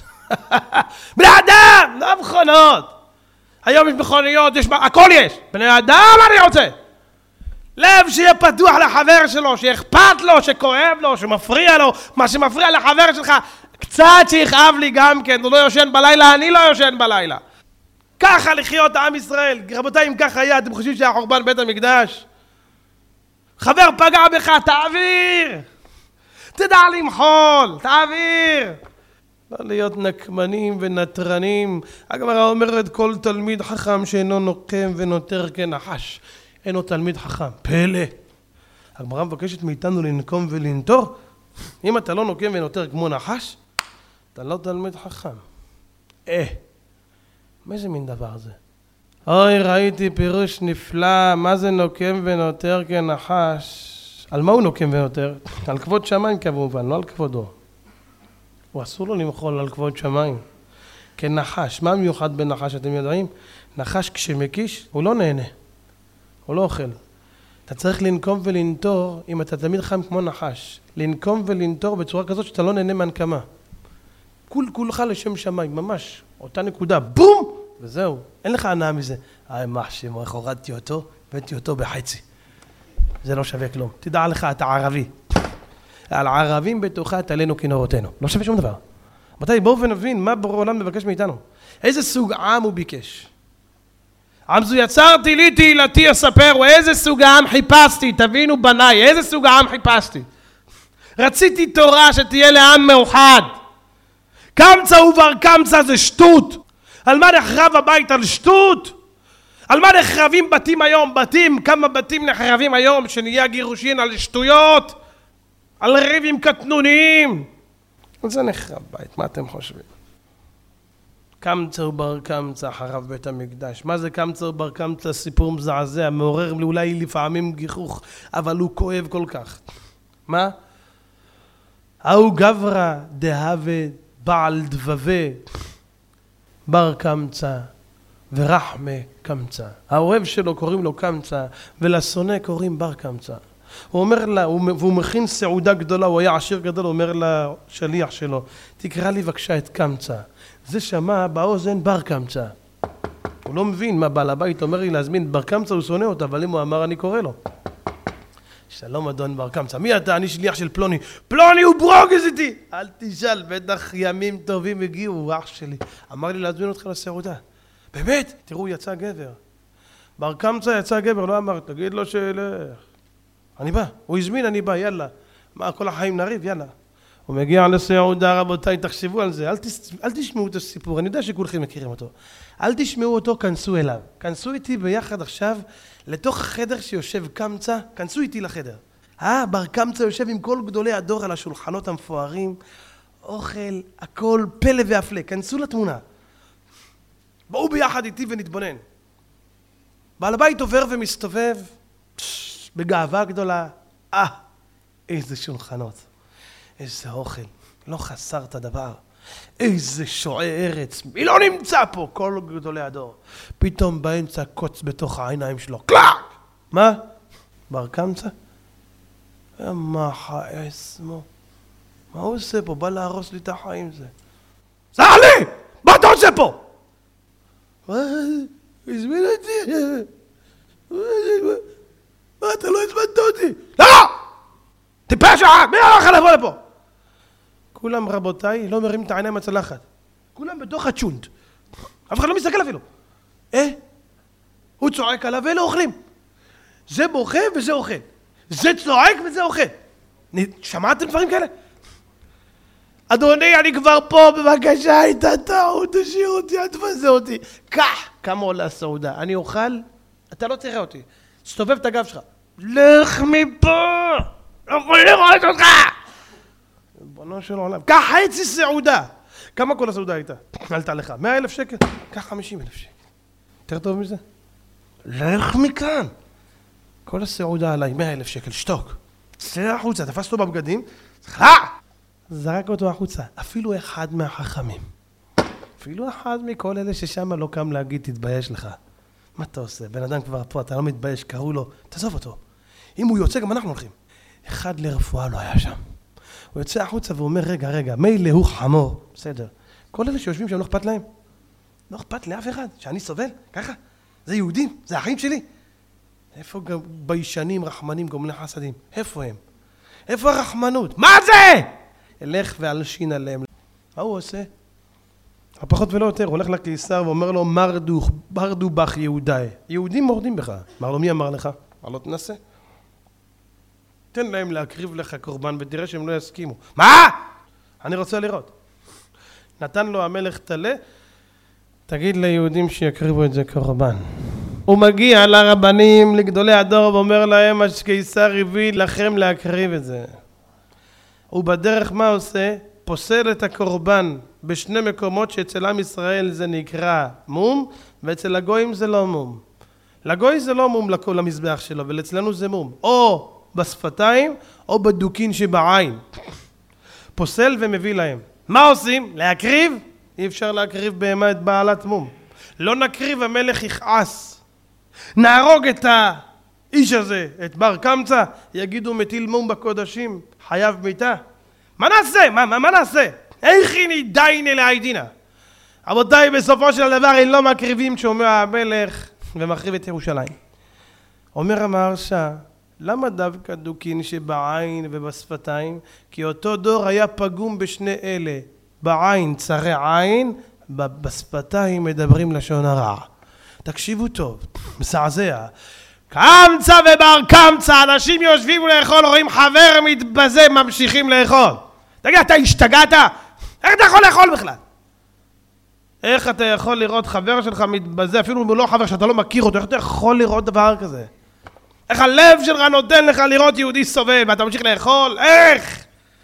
בני אדם, לא מכונות. היום יש מכוניות, הכל יש. בני אדם אני רוצה. לב שיהיה פתוח לחבר שלו, שאכפת לו, שכואב לו, שמפריע לו, מה שמפריע לחבר שלך, קצת שיכאב לי גם כן, הוא לא יושן בלילה, אני לא יושן בלילה. ככה לחיות עם ישראל. רבותיי, אם ככה היה, אתם חושבים שהחורבן בית המקדש? חבר פגע בך, תעביר. תדע למחול, תעביר. לא להיות נקמנים ונטרנים. הגמרא אומרת כל תלמיד חכם שאינו נוקם ונותר כנחש. אינו תלמיד חכם. פלא. הגמרא מבקשת מאיתנו לנקום ולנטור. אם אתה לא נוקם ונותר כמו נחש, אתה לא תלמיד חכם. מה זה מין דבר זה? אוי, ראיתי פירוש נפלא. מה זה נוקם ונותר כנחש? על מה הוא נוקם ונותר? על כבוד שמיים כמובן, לא על כבודו. הוא אסור לו למחול על כבוד שמיים. כנחש. מה מיוחד בנחש, אתם יודעים? נחש כשמקיש, הוא לא נהנה. הוא לא אוכל. אתה צריך לנקום ולנטור אם אתה תמיד חם כמו נחש. לנקום ולנטור בצורה כזאת שאתה לא נהנה מהנקמה. כולך לשם שמיים, ממש. אותה נקודה, בום! וזהו. אין לך הנאה מזה. מחשם, איך הורדתי אותו? הבאתי אותו בחצי. זה לא שווה כלום. תדע לך, אתה ערבי. על ערבים בתוכה תלינו כנורותינו. לא שווה שום דבר. מתי בואו ונבין מה בורא עולם מבקש מאיתנו. איזה סוג עם הוא ביקש. עם זו יצרתי לי תהילתי אספר, ואיזה סוג העם חיפשתי, תבינו בניי, איזה סוג העם חיפשתי. רציתי תורה שתהיה לעם מאוחד. קמצא ובר קמצא זה שטות. על מה נחרב הבית? על שטות. על מה נחרבים בתים היום? כמה בתים נחרבים היום שנהיה גירושין על שטויות? על ריבים קטנוניים. על זה נחרב בית, מה אתם חושבים? קמצא ובר קמצא חרב בית המקדש. מה זה קמצא ובר קמצא? סיפור מזעזע, מעורר אולי לפעמים גיחוך, אבל הוא כואב כל כך. מה? ההוא גברא דהווה בעל דבבה בר קמצא ורחמה קמצא. האוהב שלו קוראים לו קמצא ולשונא קוראים בר קמצא. הוא אומר לה, והוא מכין סעודה גדולה, הוא היה עשיר גדול, הוא אומר לשליח שלו, תקרא לי בבקשה את קמצא. זה שמע באוזן בר קמצא. הוא לא מבין מה בעל הבית אומר לי להזמין בר קמצא, הוא שונא אותה, אבל אם הוא אמר אני קורא לו. שלום אדון בר קמצא, מי אתה? אני שליח של פלוני. פלוני הוא ברוגז איתי! אל תשאל, בטח ימים טובים הגיעו, הוא אח שלי. אמר לי להזמין אותך לסעודה. באמת? תראו, יצא גבר. בר קמצא יצא גבר, לא אמר, תגיד לו שילך. אני בא, הוא הזמין, אני בא, יאללה. מה, כל החיים נריב, יאללה. הוא מגיע לסעודה, רבותיי, תחשבו על זה, אל תשמעו את הסיפור, אני יודע שכולכם מכירים אותו. אל תשמעו אותו, כנסו אליו. כנסו איתי ביחד עכשיו לתוך החדר שיושב קמצא, כנסו איתי לחדר. בר קמצא יושב עם כל גדולי הדור על השולחנות המפוארים, אוכל, הכל, פלא והפלא, כנסו לתמונה. בואו ביחד איתי ונתבונן. בעל הבית עובר ומסתובב, בגאווה גדולה, איזה שולחנות. איזה אוכל, לא חסרת דבר. איזה שועי ארץ, מי לא נמצא פה? כל גדולי הדור. פתאום באמצע קוץ בתוך העיניים שלו. קלאק! מה? בר קמצא? מה חעסמו? מה הוא עושה פה? בא להרוס לי את החיים זה. סלח לי! מה אתה עושה פה? הזמין אותי. מה אתה לא הזמנת אותי? לא! טיפש אחת! מי הלך לבוא לפה? כולם רבותיי לא מרים את העיניים מהצלחת. כולם בתוך הצ'ונט. אף אחד לא מסתכל אפילו. הוא צועק עליו ואלה אוכלים. זה בוכה וזה אוכל. זה צועק וזה אוכל. שמעתם דברים כאלה? אדוני, אני כבר פה, בבקשה, הייתה טעות, תשאיר אותי, אל תבזה אותי. קח! כמה עולה הסעודה? אני אוכל? אתה לא תראה אותי. סתובב את הגב שלך. לך מפה! לא יכול לראות אותך! בנו של עולם. קח חצי סעודה! כמה כל הסעודה הייתה? עלתה לך? 100,000 שקל? קח 50,000 שקל. יותר טוב מזה? לך מכאן! כל הסעודה עליי 100,000 שקל, שתוק. צא החוצה, תפס אותו בבגדים, זרק אותו החוצה. אפילו אחד מהחכמים. אפילו אחד מכל אלה ששם לא קם להגיד, תתבייש לך. מה אתה עושה? בן אדם כבר פה, אתה לא מתבייש, קראו לו, תעזוב אותו. אם הוא יוצא, גם אנחנו הולכים. אחד לרפואה לא היה שם. הוא יוצא החוצה ואומר, רגע, מילא הוא חמור. בסדר. כל אלה שיושבים שם לא אכפת להם. לא אכפת לאף אחד, שאני סובל, ככה. זה יהודים, זה החיים שלי. איפה גם ביישנים, רחמנים, גומלי חסדים? איפה הם? איפה הרחמנות? מה זה? אלך ואלשין עליהם. מה הוא עושה? הפחות ולא יותר, הוא הולך לקיסר ואומר לו, מרדו בך יהודאי. יהודים מורדים בך. אמר לו, מי אמר לך? אמר לו, תנסה. תן להם להקריב לך קורבן ותראה שהם לא יסכימו. מה? אני רוצה לראות. נתן לו המלך תלה, תגיד ליהודים שיקריבו את זה קורבן. הוא מגיע לרבנים, לגדולי הדור, ואומר להם, הקיסר הביא לכם להקריב את זה. הוא בדרך מה עושה? פוסל את הקורבן בשני מקומות שאצל עם ישראל זה נקרא מום, ואצל הגויים זה לא מום. לגוי זה לא מום למזבח שלו, ולאצלנו זה מום. או בשפתיים, או בדוקין שבעין. פוסל ומביא להם. מה עושים? להקריב? אי אפשר להקריב בהמה את בעלת מום. לא נקריב, המלך יכעס. נהרוג את האיש הזה, את בר קמצא, יגידו מטיל מום בקודשים, חייב מיתה. מה נעשה? מה נעשה? איכיני דייני להיידינה. רבותיי, בסופו של דבר הם לא מקריבים, שומע המלך ומחריב את ירושלים. אומר המהרש"א, למה דווקא דוקין שבעין ובשפתיים? כי אותו דור היה פגום בשני אלה. בעין צרי עין, בשפתיים מדברים לשון הרע. תקשיבו טוב, מסעזע. קמצא ובר קמצא, אנשים יושבים לאכול, רואים חבר מתבזה, ממשיכים לאכול. תגיד, אתה השתגעת? איך אתה יכול לאכול בכלל? איך אתה יכול לראות חבר שלך מתבזה, אפילו אם הוא לא חבר שאתה לא מכיר אותו, איך אתה יכול לראות דבר כזה? איך הלב שלך נותן לך לראות יהודי סובל, ואתה ממשיך לאכול? איך?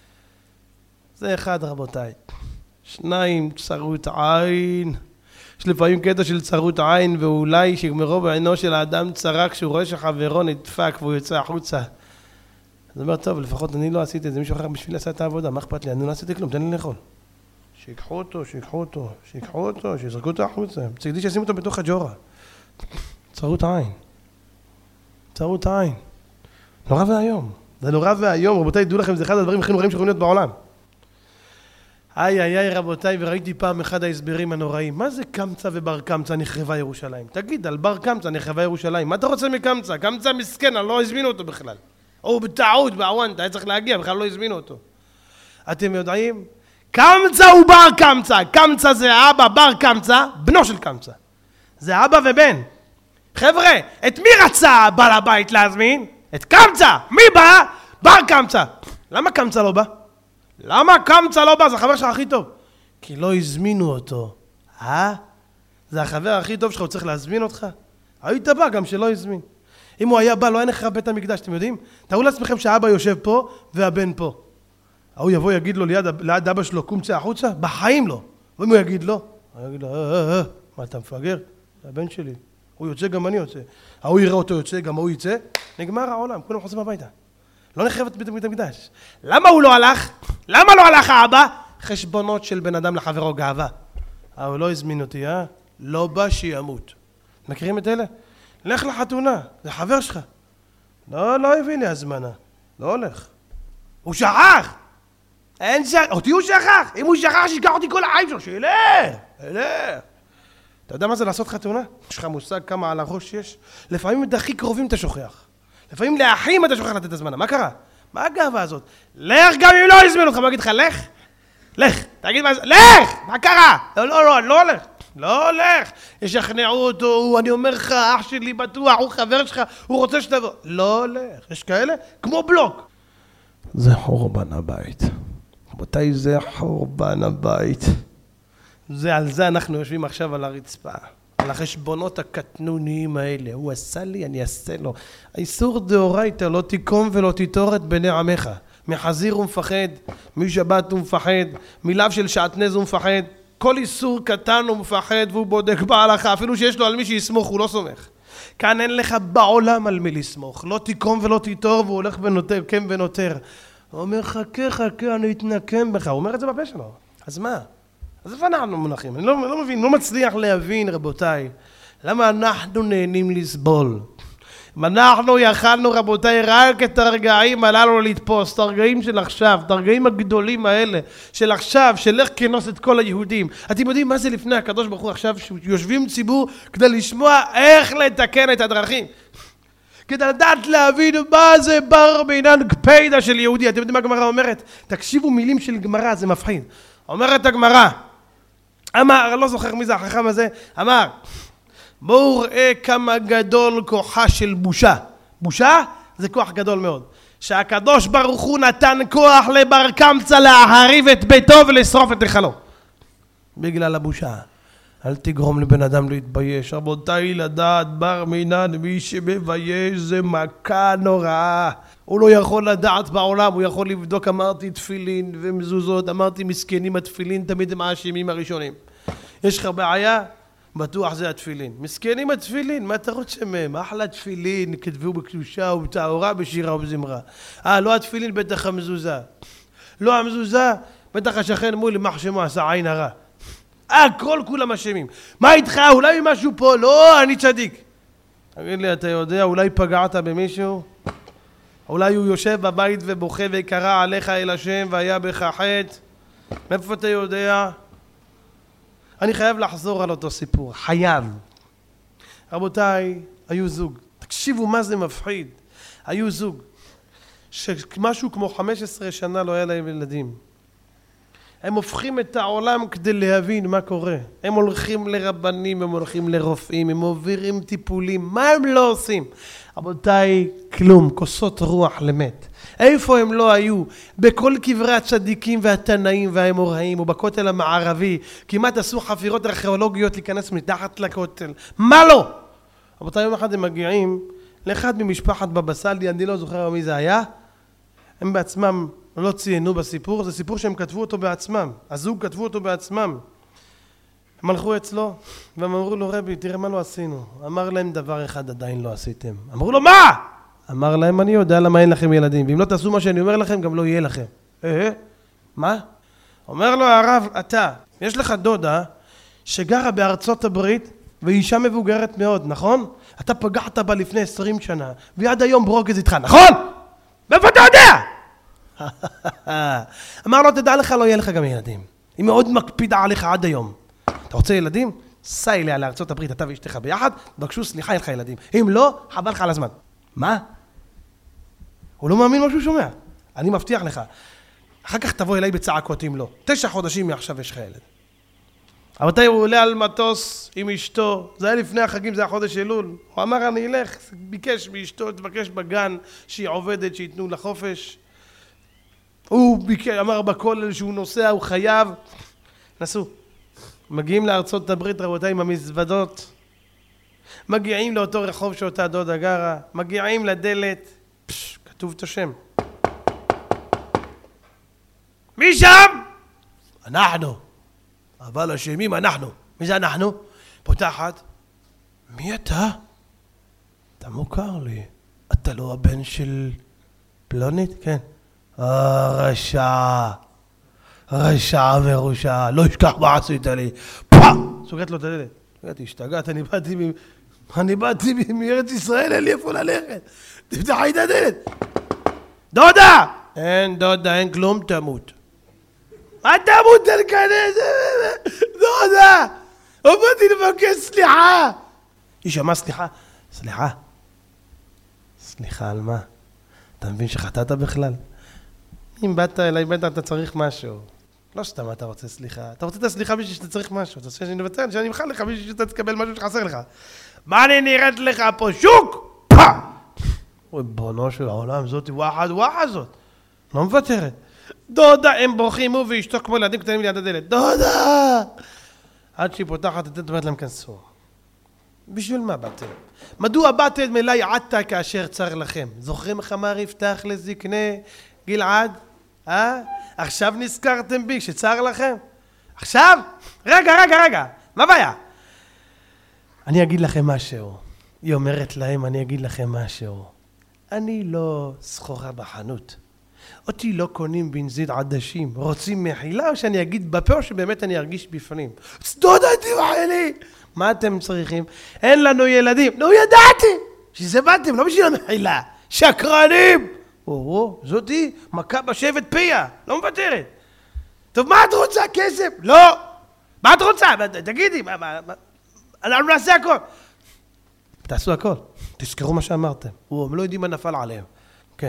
זה אחד, רבותיי. שניים, צרות עין. יש לפעמים קטע של צרות עין, ואולי שגמרו בעינו של האדם צרה כשהוא רואה שחברו נדפק והוא יוצא החוצה. אז הוא אומר, טוב, לפחות אני לא עשיתי את זה, מישהו אחר בשביל לעשות את העבודה, מה אכפת לי? אני לא עשיתי כלום, תן לי לאכול. שיקחו אותו, שיזרקו אותו החוצה. ציידי שישימו אותו בתוך הג'ורה. צרות עין. צרות עין. נורא והיום. זה נורא והיום, רבותיי, דעו לכם, זה אחד הדברים הכי נוראים שיכולים להיות בעולם. איי, רבותיי, וראיתי פעם אחד ההסברים הנוראים. מה זה קמצא ובר קמצא נחרבה ירושלים? תגיד, על בר קמצא נחרבה ירושלים. מה אתה רוצה מקמצא? קמצא מסכן, אני לא הזמין אותו בכלל. הוא בטעות, בעוונטה, היה צריך להגיע, בכלל לא הזמינו אותו. אתם יודעים? קמצא הוא בר קמצא. קמצא זה אבא, בר קמצא, בנו של קמצא. זה אבא ובן. חבר'ה, את מי רצה בעל הבית להזמין? את קמצא. מי בא? בר קמצא. למה קמצא לא בא? למה קמצא לא בא? זה החבר שלך הכי טוב. כי לא הזמינו אותו. זה החבר הכי טוב שלך, הוא צריך להזמין אותך? היית בא גם שלא הזמין. אם הוא היה בא, לא היה נחרב בית המקדש, אתם יודעים? תראו לעצמכם שהאבא יושב פה והבן פה. הוא יבוא, יגיד לו ליד אבא שלו, קום צא החוצה? בחיים לא. ואם הוא יגיד לו? הוא יגיד לו, מה אתה מפגר? זה הבן שלי. הוא יוצא, גם אני יוצא. הוא יראה אותו יוצא, גם הוא יצא. נגמר העולם, כולם חוזרים הביתה. לא נחרב את בית המקדש. למה הוא לא הלך? למה לא הלך האבא? חשבונות של בן אדם לחברו גאווה. הוא לא הזמין אותי, לא בא שימות. מכירים את אלה? לך לחתונה, זה חבר שלך. לא הביא לי הזמנה. לא הולך. הוא שכח! אין שכח, אותי הוא שכח! אם הוא שכח, שישכח אותי כל החיים שלו, שילך! אתה יודע מה זה לעשות חתונה? יש לך מושג כמה על הראש יש? לפעמים את הכי קרובים אתה שוכח. לפעמים לאחים אתה שוכח לתת הזמנה. מה קרה? מה הגאווה הזאת? לך גם אם לא הזמינו אותך, מה אגיד לך? לך! לך! תגיד מה זה? לך! מה קרה? לא, אני לא הולך. לא הולך. ישכנעו אותו, אני אומר לך, אח שלי בטוח, הוא חבר שלך, הוא רוצה שתבוא. לא הולך. יש כאלה? כמו בלוק. זה חורבן הבית. רבותיי, זה חורבן הבית. על זה אנחנו יושבים עכשיו על הרצפה. על החשבונות הקטנוניים האלה. הוא עשה לי, אני אעשה לו. האיסור דאורייתא, לא תיקום ולא תיטור את בני עמך. מחזיר הוא מפחד, משבת הוא מפחד, מלאו של שעטנז הוא מפחד. כל איסור קטן הוא מפחד והוא בודק בהלכה. אפילו שיש לו על מי שיסמוך, הוא לא סומך. כאן אין לך בעולם על מי לסמוך. לא תיקום ולא תיטור, והוא הולך ונותר, כן ונותר. הוא אומר, חכה, אני אתנקם בך. הוא אומר את זה בפה שלו. אז מה? אז איפה אנחנו מונחים? אני לא מבין, לא מצליח להבין, רבותיי. למה אנחנו נהנים לסבול? אם אנחנו יכלנו, רבותיי, רק את הרגעים הללו לתפוס, את הרגעים של עכשיו, את הרגעים הגדולים האלה של עכשיו, של איך כנוס את כל היהודים. אתם יודעים מה זה לפני הקדוש ברוך הוא עכשיו, שיושבים ציבור כדי לשמוע איך לתקן את הדרכים. כדי לדעת להבין מה זה בר מינן קפידה של יהודי. אתם יודעים מה הגמרא אומרת? תקשיבו מילים של גמרא, זה מפחיד. אומרת הגמרא, אמר, לא זוכר מי זה החכם הזה, אמר, בואו ראה כמה גדול כוחה של בושה. בושה זה כוח גדול מאוד. שהקדוש ברוך הוא נתן כוח לבר קמצא להחריב את ביתו ולשרוף את היכלו. בגלל הבושה. אל תגרום לבן אדם להתבייש. רבותיי, לדעת בר מינן, מי שמבייש זה מכה נוראה. הוא לא יכול לדעת בעולם, הוא יכול לבדוק, אמרתי תפילין ומזוזות, אמרתי מסכנים התפילין, תמיד הם האשמים הראשונים. יש לך בעיה? בטוח זה התפילין. מסכנים התפילין, מה אתה רוצה מהם? אחלה תפילין, כתבו בקדושה ובטהרה, בשירה ובזמרה. לא התפילין, בטח המזוזה. לא המזוזה, בטח השכן מולי, מחשמו עשה עין הרע. כולם אשמים. מה איתך? אולי משהו פה? לא, אני צדיק. תגיד לי, אתה יודע, אולי פגעת במישהו? אולי הוא יושב בבית ובוכה וקרא עליך אל השם והיה בך חטא? מאיפה אתה יודע? אני חייב לחזור על אותו סיפור. חייב. רבותיי, היו זוג. תקשיבו מה זה מפחיד. היו זוג. שמשהו כמו 15 שנה לא היה להם ילדים. הם הופכים את העולם כדי להבין מה קורה. הם הולכים לרבנים, הם הולכים לרופאים, הם עוברים טיפולים. מה הם לא עושים? רבותיי, כלום, כוסות רוח למת. איפה הם לא היו? בכל קברי הצדיקים והתנאים והאמוראים, ובכותל המערבי, כמעט עשו חפירות ארכיאולוגיות להיכנס מתחת לכותל. מה לא? רבותיי, יום אחד הם מגיעים לאחד ממשפחת בבא סאלי, אני לא זוכר מי זה היה. הם בעצמם לא ציינו בסיפור, זה סיפור שהם כתבו אותו בעצמם. הזוג כתבו אותו בעצמם. הם הלכו אצלו, והם אמרו לו, רבי, תראה מה לא עשינו. אמר להם דבר אחד עדיין לא עשיתם. אמרו לו, מה? אמר להם, אני יודע למה אין לכם ילדים, ואם לא תעשו מה שאני אומר לכם, גם לא יהיה לכם. מה? אומר לו הרב, אתה, יש לך דודה שגרה בארצות הברית, והיא אישה מבוגרת מאוד, נכון? אתה פגעת בה לפני 20 שנה, ועד היום ברוגז איתך, נכון? ואיפה אתה יודע? אמר לו, תדע לך, לא יהיה לך גם ילדים. היא מאוד מקפידה עליך עד היום. אתה רוצה ילדים? סע אליה לארצות הברית, אתה ואשתך ביחד, בקשו סליחה, יהיה לך ילדים. אם לא, חבל לך על הזמן. מה? הוא לא מאמין מה שהוא שומע. אני מבטיח לך. אחר כך תבוא אליי בצעקות אם לא. 9 חודשים מעכשיו יש לך ילד. אבל מתי הוא עולה על מטוס עם אשתו, זה היה לפני החגים, זה היה חודש אלול. הוא אמר אני אלך, ביקש מאשתו, תבקש בגן שהיא עובדת, שייתנו לה חופש. הוא אמר בכולל שהוא נוסע, הוא חייב. נסו. מגיעים לארצות הברית רבותיי עם המזוודות. מגיעים לאותו רחוב שאותה דודה גרה. מגיעים לדלת. כתוב את השם. מי שם? אנחנו. אבל השמים אנחנו. מי זה אנחנו? פותחת. מי אתה? אתה מוכר לי. אתה לא הבן של פלונית? כן. רשע. רשע מרושע. לא ישכח מה עשית לי. סוגרת לו את הדלת. הגעתי, השתגעת, אני באתי מארץ ישראל, אין לי איפה ללכת. תפתחי את הדלת. דודה! אין דודה, אין כלום, תמות. מה תמות על כנס? דודה! באתי לבקש סליחה. היא שמעה סליחה. סליחה? סליחה על מה? אתה מבין שחטאת בכלל? אם באת אליי, בטח אתה צריך משהו. לא סתם אתה רוצה סליחה. אתה רוצה את הסליחה בשביל שאתה צריך משהו. אתה רוצה שאני נבטל, שאני אמחל לך בשביל שאתה תקבל משהו שחסר לך. מה אני נראית לך פה? שוק! בונו של העולם, זאת וואחד זאת. לא מוותרת. דודה, הם בורחים, הוא ואשתו כמו ילדים קטנים ליד הדלת. דודה! עד שהיא פותחת, אתם אומרת להם כנסו. בשביל מה באתם? מדוע באתם אליי עתה כאשר צר לכם? זוכרים איך אמר יפתח לזקני גלעד? עכשיו נזכרתם בי שצר לכם? עכשיו? רגע. מה בעיה? אני אגיד לכם משהו. היא אומרת להם, אני אגיד לכם משהו. אני לא סחורה בחנות. אותי לא קונים בנזיד עדשים. רוצים מחילה או שאני אגיד בפה או שבאמת אני ארגיש בפנים? דודה תבחי לי! מה אתם צריכים? אין לנו ילדים. נו ידעתי! שזה באתם, לא בשביל המחילה. שקרנים! זאתי מכה בשבט פיה. לא מוותרת. טוב, מה את רוצה? כסף? לא! מה את רוצה? תגידי, אנחנו נעשה הכל. תעשו הכל. תזכרו מה שאמרתם. הם לא יודעים מה נפל עליהם. כן.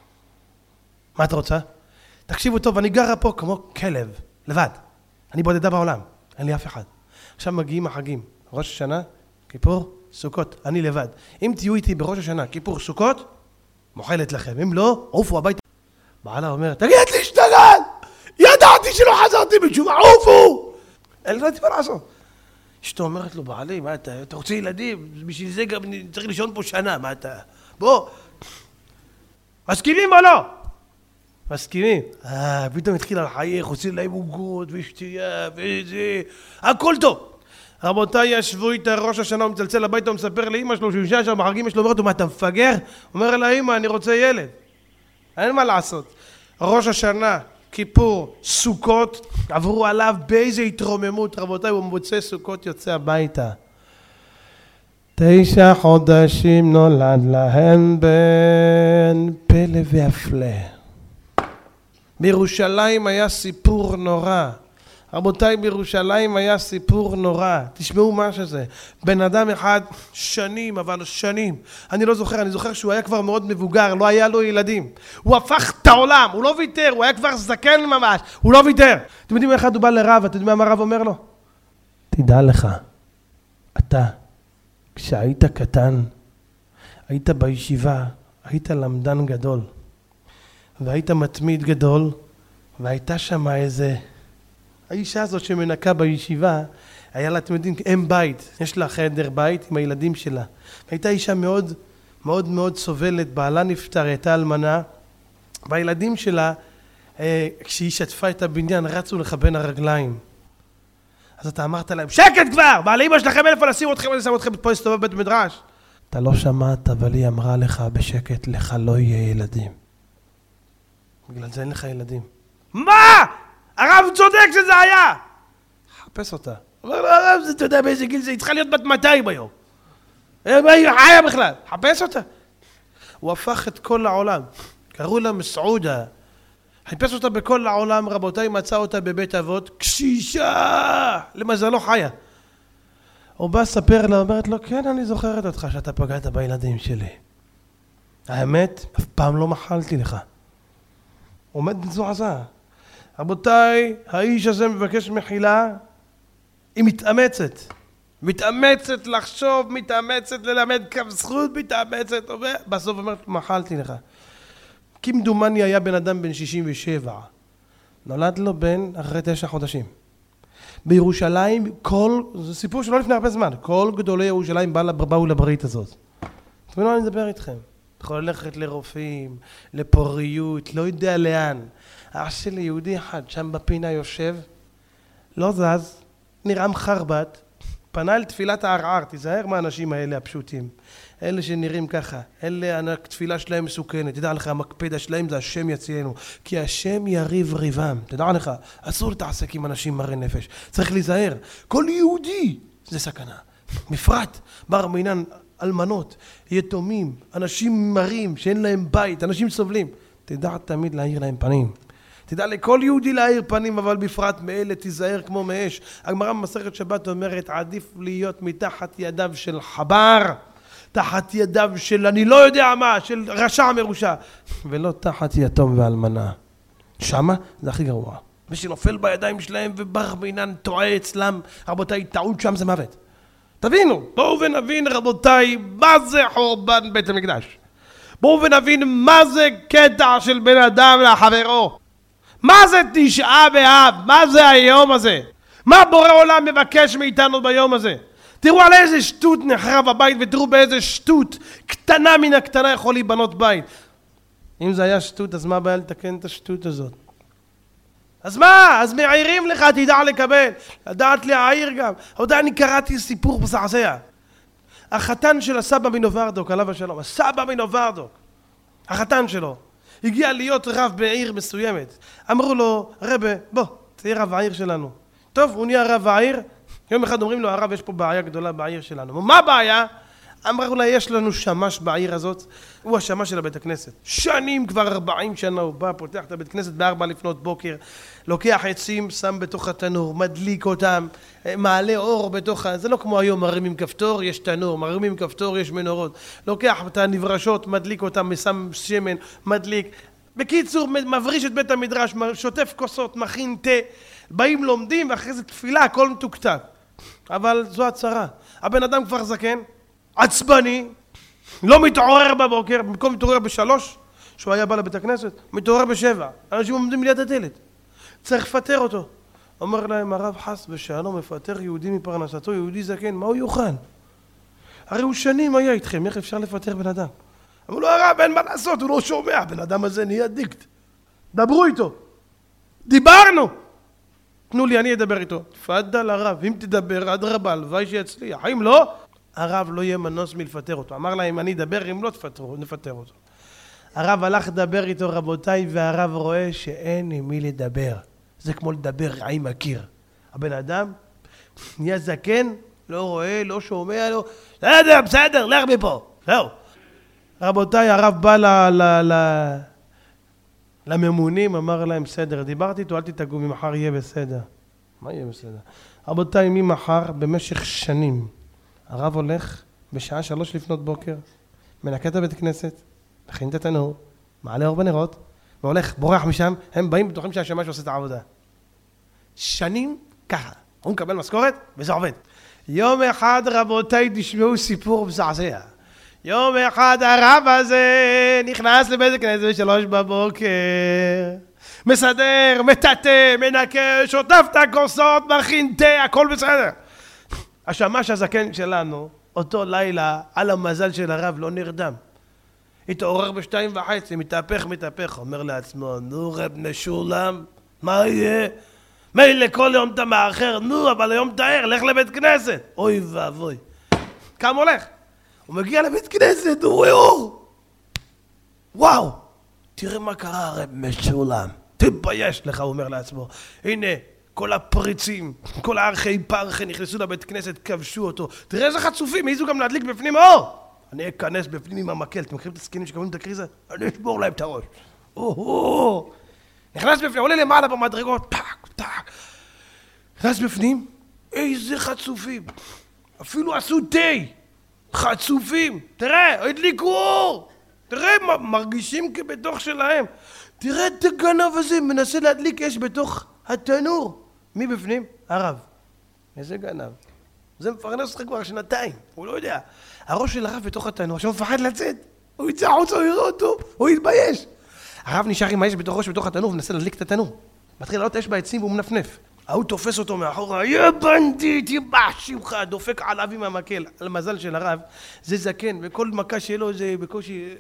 מה את רוצה? תקשיבו טוב, אני גרה פה כמו כלב, לבד. אני בודדה בעולם. אין לי אף אחד. עכשיו מגיעים החגים. ראש השנה, כיפור, סוכות. אני לבד. אם תהיו איתי בראש השנה, כיפור, סוכות, מוחלת לכם. אם לא, עופו הביתה. בעלה אומר, תגיד לי, השתגעת! ידעתי שלא חזרתי בתשובה, עופו! אין לי מה לעשות. אשתו אומרת לו, בעלי, מה אתה רוצה ילדים? בשביל זה גם צריך לישון פה שנה, מה אתה? בוא. מסכימים או לא? מסכימים. פתאום התחיל לחייך, עושים להם עוגות ושתייה וזה. הכל טוב. רבותיי, ישבו איתה ראש השנה, הוא מצלצל הביתה, הוא מספר לאמא שלו, שהוא ישב שם בחגים, יש לו אומרת, מה אתה מפגר? אומר לה, אמא, אני רוצה ילד. אין מה לעשות. ראש השנה, כיפור, סוכות, עברו עליו באיזה התרוממות. רבותיי, הוא מוצא סוכות, יוצא הביתה. 9 חודשים נולד להם בן, פלא והפלא. בירושלים היה סיפור נורא. רבותיי, בירושלים היה סיפור נורא. תשמעו מה שזה. בן אדם אחד שנים, אבל שנים. אני לא זוכר, אני זוכר שהוא היה כבר מאוד מבוגר, לא היה לו ילדים. הוא הפך את העולם, הוא לא ויתר, הוא היה כבר זקן ממש, הוא לא ויתר. אתם יודעים אחד הוא בא לרב, אתם יודעים מה הרב אומר לו? תדע לך, אתה, כשהיית קטן, היית בישיבה, היית למדן גדול. והיית מתמיד גדול, והייתה שם איזה... האישה הזאת שמנקה בישיבה, היה לה, אתם יודעים, אם בית, יש לה חדר בית עם הילדים שלה. הייתה אישה מאוד מאוד מאוד סובלת, בעלה נפטר, הייתה אלמנה, והילדים שלה, כשהיא שטפה את הבניין, רצו לך בין הרגליים. אז אתה אמרת להם, שקט כבר! בעלי אמא שלכם איפה לשים אתכם, אני שם אתכם פה להסתובב בית מדרש. אתה לא שמעת, אבל היא אמרה לך בשקט, לך לא יהיה ילדים. בגלל זה אין לך ילדים. מה? הרב צודק שזה היה! חפש אותה. אומר לו, הרב, אתה יודע באיזה גיל זה? היא צריכה להיות בת 200 היום. היא חיה בכלל. חפש אותה. הוא הפך את כל העולם. קראו לה מסעודה. חיפש אותה בכל העולם, רבותיי, מצא אותה בבית אבות. קשישה! למזלו חיה. הוא בא ספר לה, אומרת לו, כן, אני זוכרת אותך שאתה פגעת בילדים שלי. האמת, אף פעם לא מחלתי לך. עומד מזועזע. רבותיי, האיש הזה מבקש מחילה, היא מתאמצת. מתאמצת לחשוב, מתאמצת ללמד קו זכות, מתאמצת, בסוף אומרת, מחלתי לך. כמדומני היה בן אדם בן 67. נולד לו בן אחרי 9 חודשים. בירושלים, זה סיפור שלא לפני הרבה זמן, כל גדולי ירושלים באו לברית הזאת. תמיד אני מדבר איתכם. יכול ללכת לרופאים, לפוריות, לא יודע לאן. אח שלי יהודי אחד שם בפינה יושב, לא זז, נראה מחרבט, פנה אל תפילת הערער, תיזהר מהאנשים האלה הפשוטים. אלה שנראים ככה, אלה התפילה שלהם מסוכנת, תדע לך, המקפדה שלהם זה השם יציינו, כי השם יריב ריבם, תדע לך, אסור להתעסק עם אנשים מרי נפש, צריך להיזהר, כל יהודי זה סכנה, מפרט, בר מינן, אלמנות, יתומים, אנשים מרים שאין להם בית, אנשים סובלים, תדע תמיד להאיר להם פנים. תדע לכל יהודי להאיר פנים, אבל בפרט מאלה תיזהר כמו מאש. הגמרא במסכת שבת אומרת, עדיף להיות מתחת ידיו של חבר, תחת ידיו של אני לא יודע מה, של רשע מרושע, ולא תחת יתום ואלמנה. שמה זה הכי גרוע. מי שנופל בידיים שלהם ובר מינן טועה אצלם, רבותיי, טעות שם זה מוות. תבינו, בואו ונבין רבותיי, מה זה חורבן בית המקדש. בואו ונבין מה זה קטע של בן אדם לחברו. מה זה 9 באב? מה זה היום הזה? מה בורא עולם מבקש מאיתנו ביום הזה? תראו על איזה שטות נחרב הבית, ותראו באיזה שטות קטנה מן הקטנה יכול להיבנות בית. אם זה היה שטות, אז מה הבעיה לתקן את השטות הזאת? אז מה? אז מעירים לך, תדע לקבל. לדעת להעיר גם. עוד אני קראתי סיפור מזעזע. החתן של הסבא מנוברדוק, עליו השלום, הסבא מנוברדוק, החתן שלו, הגיע להיות רב בעיר מסוימת. אמרו לו, רבה, בוא, תהיה רב העיר שלנו. טוב, הוא נהיה רב העיר. יום אחד אומרים לו, הרב, יש פה בעיה גדולה בעיר שלנו. מה הבעיה? אמרו לה, יש לנו שמש בעיר הזאת. הוא השמש של הבית הכנסת. שנים, כבר 40 שנה הוא בא, פותח את הבית הכנסת ב4 לפנות בוקר, לוקח עצים, שם בתוך התנור, מדליק אותם, מעלה אור בתוך, זה לא כמו היום, מרימים כפתור, יש תנור, מרימים כפתור, יש מנורות. לוקח את הנברשות, מדליק אותם, שם שמן, מדליק. בקיצור, מבריש את בית המדרש, שוטף כוסות, מכין תה, באים לומדים, ואחרי זה תפילה, הכל מתוקתק. אבל זו הצרה. הבן אדם כבר זקן, עצבני, לא מתעורר בבוקר, במקום מתעורר ב3, שהוא היה בא לבית הכנסת, מתעורר ב7. אנשים עומדים ליד הדלת. צריך לפטר אותו. אומר להם, הרב חס ושלום, מפטר יהודי מפרנסתו, יהודי זקן, מה הוא יוכל? הרי הוא שנים היה איתכם, איך אפשר לפטר בן אדם? אמרו לו, הרב, אין מה לעשות, הוא לא שומע, בן אדם הזה נהיה דיקט. דברו איתו. דיברנו. תנו לי, אני אדבר איתו. תפדל הרב, אם תדבר, אדרבה, הלוואי שיצליח. אם לא, הרב לא יהיה מנוס מלפטר אותו. אמר להם, אני אדבר, אם לא נפטר אותו. הרב הלך לדבר איתו, רבותיי, והרב רואה שאין עם מי לדבר. זה כמו לדבר עם הקיר. הבן אדם נהיה זקן, לא רואה, לא שומע, לא... בסדר, לך מפה. זהו. רבותיי, הרב בא לממונים, אמר להם, בסדר, דיברתי איתו, אל תתגעו, ממחר יהיה בסדר. מה יהיה בסדר? רבותיי, ממחר, במשך שנים, הרב הולך בשעה 3 לפנות בוקר, מנקה את הבית כנסת, מכין את התנור, מעלה אור בנרות, והולך, בורח משם, הם באים בטוחים שהשמש עושה את העבודה. שנים ככה, הוא מקבל משכורת וזה עובד. יום אחד, רבותיי, תשמעו סיפור מזעזע. יום אחד הרב הזה נכנס לבית הכנסת ב3 בבוקר, מסדר, מטאטא, מנקה, שוטף את הכוסות, מכין תה, הכל בסדר. השמש הזקן שלנו, אותו לילה, על המזל של הרב, לא נרדם. התעורר ב2:30, מתהפך, אומר לעצמו, נו רב משולם, מה יהיה? מילא כל יום אתה מאחר, נו, אבל היום תאר, לך לבית כנסת. אוי ואבוי. כמה הולך? הוא מגיע לבית כנסת, הוא רואה אור. וואו, תראה מה קרה הרב משולם. תתבייש לך, הוא אומר לעצמו. הנה, כל הפריצים, כל הארכי פרחי נכנסו לבית כנסת, כבשו אותו. תראה איזה חצופים, העזו גם להדליק בפנים אור. אני אכנס בפנים עם המקל. אתם מכירים את הסקינים שקוראים את הקריזה? אני אשבור להם את הראש. נכנס בפנים, עולה למעלה במדרגות, טק. נכנס בפנים, איזה חצופים. אפילו עשו תה. חצופים. תראה, הדליקו אור. תראה, מרגישים כבתוך שלהם. תראה את הגנב הזה, מנסה להדליק אש בתוך התנור. מי בפנים? הרב. איזה גנב. זה מפרנס אותך כבר שנתיים, הוא לא יודע. הראש של הרב בתוך התנור, עכשיו הוא מפחד לצאת. הוא יצא החוצה, הוא יראה אותו, הוא יתבייש. הרב נשאר עם האש בתוך ראש בתוך התנור ומנסה להדליק את התנור. מתחיל לעלות אש בעצים והוא מנפנף. ההוא תופס אותו מאחורה, יא בנדיט, יא שמך, דופק עליו עם המקל. על המזל של הרב, זה זקן, וכל מכה שלו זה בקושי...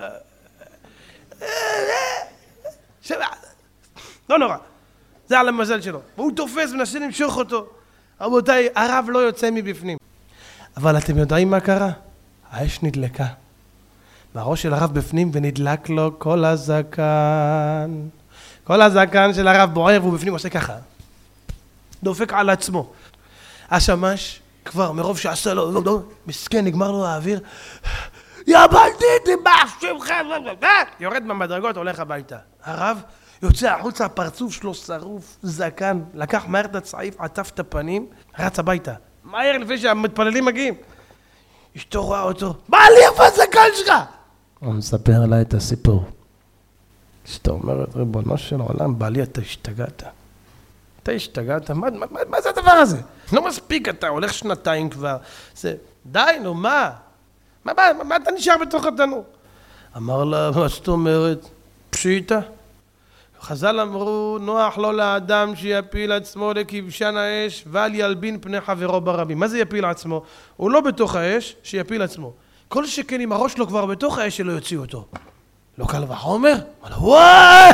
לא נורא, זה על המזל שלו. והוא תופס ומנסה למשוך אותו. רבותיי, הרב לא יוצא מבפנים. אבל אתם יודעים מה קרה? האש נדלקה. והראש של הרב בפנים ונדלק לו כל הזקן. כל הזקן של הרב בוער והוא בפנים עושה ככה. דופק על עצמו. השמש כבר מרוב שעשה לו, מסכן, נגמר לו האוויר. יא בלדיט, מה שמך? יורד במדרגות, הולך הביתה. הרב יוצא החוצה, הפרצוף שלו שרוף, זקן, לקח מהר את הצעיף, עטף את הפנים, רץ הביתה. מהר לפני שהמתפללים מגיעים. אשתו רואה אותו, מה לי איפה הזקן שלך? הוא מספר לה את הסיפור. אשתו אומרת, ריבונו של עולם, בעלי, אתה השתגעת. אתה השתגעת? מה זה הדבר הזה? לא מספיק, אתה הולך שנתיים כבר. די, נו, מה? מה אתה נשאר בתוך התנור? אמר לה, מה זאת אומרת? פשיטה. חז"ל אמרו, נוח לו לאדם שיפיל עצמו לכבשן האש ואל ילבין פני חברו ברבים. מה זה יפיל עצמו? הוא לא בתוך האש, שיפיל עצמו. כל שכן אם הראש שלו כבר בתוך האש שלא יוציאו אותו. לא קל וחומר? וואי!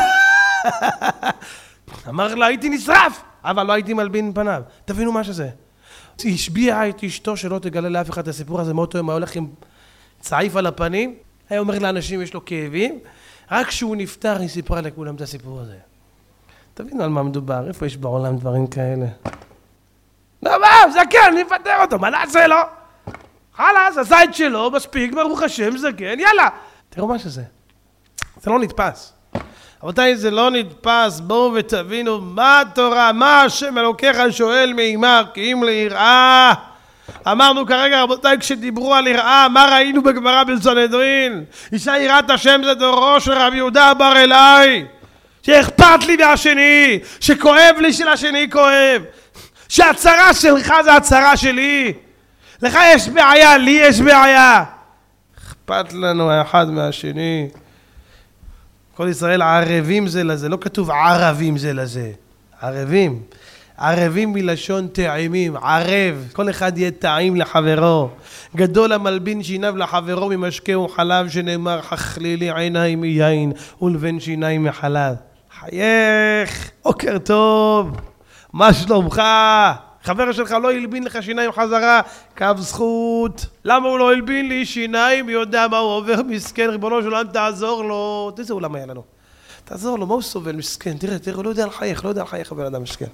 אמר לה, הייתי נשרף, אבל לא הייתי מלבין פניו. תבינו מה שזה. היא השביעה את אשתו שלא תגלה לאף אחד את הסיפור הזה, מאותו יום היה הולך עם צעיף על הפנים, היה אומר לאנשים יש לו כאבים, רק כשהוא נפטר היא סיפרה לכולם את הסיפור הזה. תבינו על מה מדובר, איפה יש בעולם דברים כאלה? לא, זקן, אני מפטר אותו, מה נעשה לו? חלאס, עשה את שלו, מספיק, ברוך השם, זקן, יאללה. תראו מה שזה. זה לא נתפס. רבותיי, זה לא נתפס, בואו ותבינו מה התורה, מה השם אלוקיך שואל מעמך, כי אם ליראה. אמרנו כרגע, רבותיי, כשדיברו על יראה, מה ראינו בגמרא בסנהדרין? אישה יראת השם זה דורו של רבי יהודה בר אלעאי, שאכפת לי מהשני, שכואב לי שלשני כואב, שהצרה שלך זה הצרה שלי, לך יש בעיה, לי יש בעיה, אכפת לנו האחד מהשני. כל ישראל ערבים זה לזה, לא כתוב ערבים זה לזה, ערבים. ערבים מלשון טעימים, ערב, כל אחד יהיה טעים לחברו. גדול המלבין שיניו לחברו ממשקה וחלב, שנאמר חכלילי עיניים מיין ולבן שיניים מחלב. חייך, בוקר טוב, מה שלומך? חבר שלך לא ילבין לך שיניים חזרה, קו זכות. למה הוא לא ילבין לי שיניים? יודע מה הוא עובר, מסכן, ריבונו של עולם, תעזור לו. תראה, עולם היה לנו. תעזור לו, מה הוא סובל, מסכן? תראה, הוא לא יודע על חייך, לא יודע על חייך, בן אדם מסכן.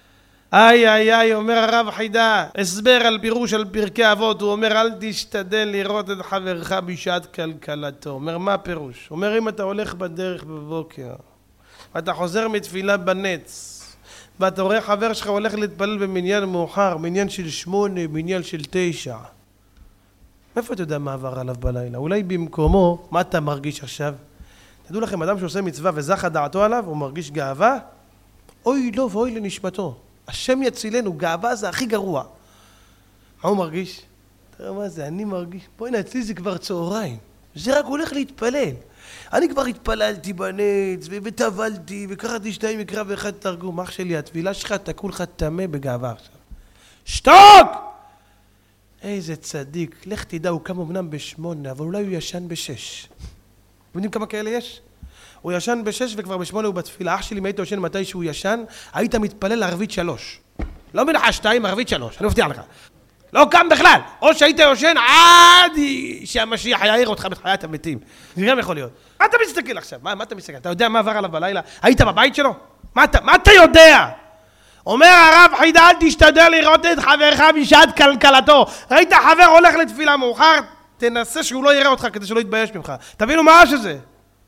איי, אומר הרב חידה, הסבר על פירוש על פרקי אבות, הוא אומר, אל תשתדל לראות את חברך בשעת כלכלתו. אומר, מה הפירוש? אומר, אם אתה הולך בדרך בבוקר, ואתה חוזר מתפילה בנץ, ואתה רואה חבר שלך הולך להתפלל במניין מאוחר, מניין של 8, מניין של 9. איפה אתה יודע מה עבר עליו בלילה? אולי במקומו, מה אתה מרגיש עכשיו? תדעו לכם, אדם שעושה מצווה וזכה דעתו עליו, הוא מרגיש גאווה? אוי לא ואוי לנשמתו. השם יצילנו, גאווה זה הכי גרוע. מה הוא מרגיש? תראה מה זה, אני מרגיש, בואי נצלי זה כבר צהריים. זה רק הולך להתפלל. אני כבר התפללתי בנץ, וטבלתי, וקראתי 2 מקרא ו1 תרגום. אח שלי, התפילה שלך תקול לך תמה בגאווה עכשיו. שתוק! איזה צדיק, לך תדע, הוא קם אמנם ב8, אבל אולי הוא ישן ב6. אתם יודעים כמה כאלה יש? הוא ישן ב6 וכבר ב8 הוא בתפילה. אח שלי, אם היית יושן מתי שהוא ישן, היית מתפלל ערבית 3. לא מנחה 2, ערבית 3, אני מבטיח לך. לא קם בכלל, או שהיית יושן עד שהמשיח יעיר אותך בחיית המתים. זה גם יכול להיות. מה אתה מסתכל עכשיו? מה אתה מסתכל? אתה יודע מה עבר עליו בלילה? היית בבית שלו? מה אתה יודע? אומר הרב חידה, אל תשתדל לראות את חברך בשעת כלכלתו. ראית חבר הולך לתפילה מאוחר, תנסה שהוא לא יראה אותך כדי שלא יתבייש ממך. תבינו מה שזה?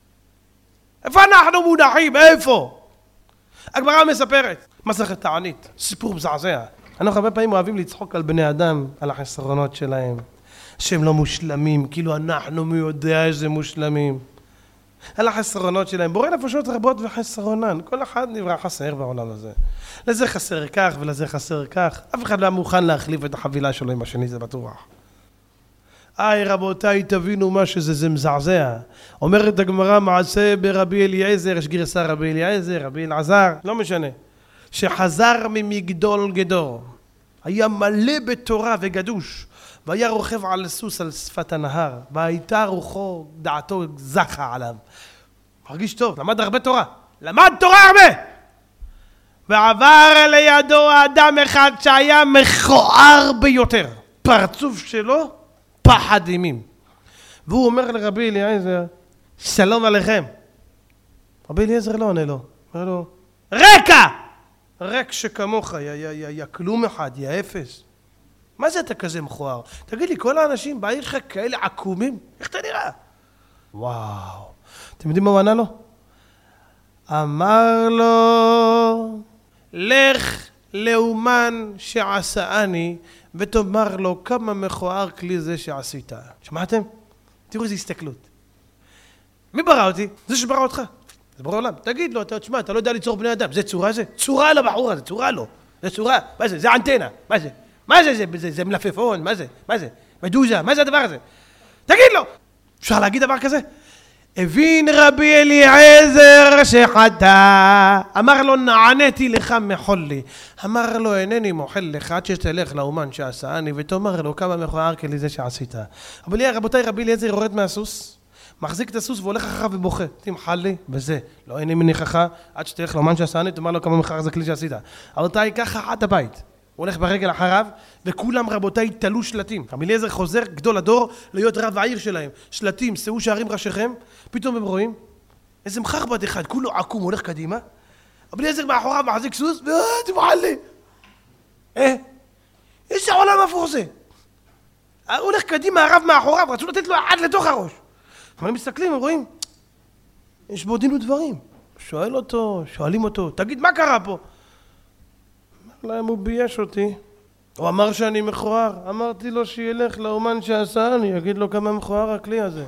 איפה אנחנו מונחים? איפה? הגמרא מספרת, מסכת תענית, סיפור מזעזע. אנחנו הרבה פעמים אוהבים לצחוק על בני אדם, על החסרונות שלהם. שהם לא מושלמים, כאילו אנחנו מי יודע איזה מושלמים. על החסרונות שלהם, בורא נפשות רבות וחסרונן, כל אחד נברא חסר בעולם הזה. לזה חסר כך ולזה חסר כך, אף אחד לא מוכן להחליף את החבילה שלו עם השני, זה בטוח. רבותיי, תבינו מה שזה, זה מזעזע. אומרת הגמרא מעשה ברבי אליעזר, יש גרסה רבי אליעזר, רבי אלעזר, לא משנה. שחזר ממגדול גדור, היה מלא בתורה וגדוש, והיה רוכב על סוס על שפת הנהר, והייתה רוחו, דעתו זכה עליו. מרגיש טוב, למד הרבה תורה. למד תורה הרבה! ועבר לידו אדם אחד שהיה מכוער ביותר. פרצוף שלו, פחד אימים. והוא אומר לרבי אליעזר, שלום עליכם. רבי אליעזר לא עונה לו. אומר לו, רקע! רק שכמוך, יא כלום אחד, יא אפס. מה זה אתה כזה מכוער? תגיד לי, כל האנשים בעיר שלך כאלה עקומים? איך אתה נראה? וואו. אתם יודעים מה הוא ענה לו? אמר לו, לך לאומן שעשאני, ותאמר לו כמה מכוער כלי זה שעשית. שמעתם? תראו איזו הסתכלות. מי ברא אותי? זה שברא אותך. זה ברא עולם. תגיד לו, תשמע, אתה לא יודע ליצור בני אדם. זה צורה זה? צורה לבחור הזה, צורה לו. זה צורה. מה זה? זה אנטנה. מה זה? מה זה? זה מלפפון. מה זה? מה זה? מדוזה. מה זה הדבר הזה? תגיד לו. אפשר להגיד דבר כזה? הבין רבי אליעזר שחטא, אמר לו נעניתי לך מחול לי, אמר לו אינני מוחל לך עד שתלך לאומן שעשאני ותאמר לו כמה מכוער כלי זה שעשית. אבל רבותיי, רבי אליעזר יורד מהסוס, מחזיק את הסוס והולך אחריו ובוכה, תמחל לי בזה, לא איני מניחך עד שתלך לאומן שעשאני תאמר לו כמה מכוער זה כלי שעשית. רבותיי, ככה עד הבית, הוא הולך ברגל אחריו, וכולם רבותיי תלו שלטים. רבי אליעזר חוזר גדול הדור להיות רב העיר שלהם. שלטים, שאו שערים ראשיכם, פתאום הם רואים איזה מחרבד אחד, כולו עקום, הולך קדימה. רבי אליעזר מאחוריו מחזיק סוס, תמחל לי. איזה עולם הפוך זה. הוא הולך קדימה, הרב מאחוריו, רצו לתת לו עד לתוך הראש. אבל הם מסתכלים, הם רואים, יש בו דין ודברים. שואלים אותו, תגיד מה קרה פה? להם הוא בייש אותי, הוא אמר שאני מכוער, אמרתי לו שילך לאומן שעשאני, יגיד לו כמה מכוער הכלי הזה.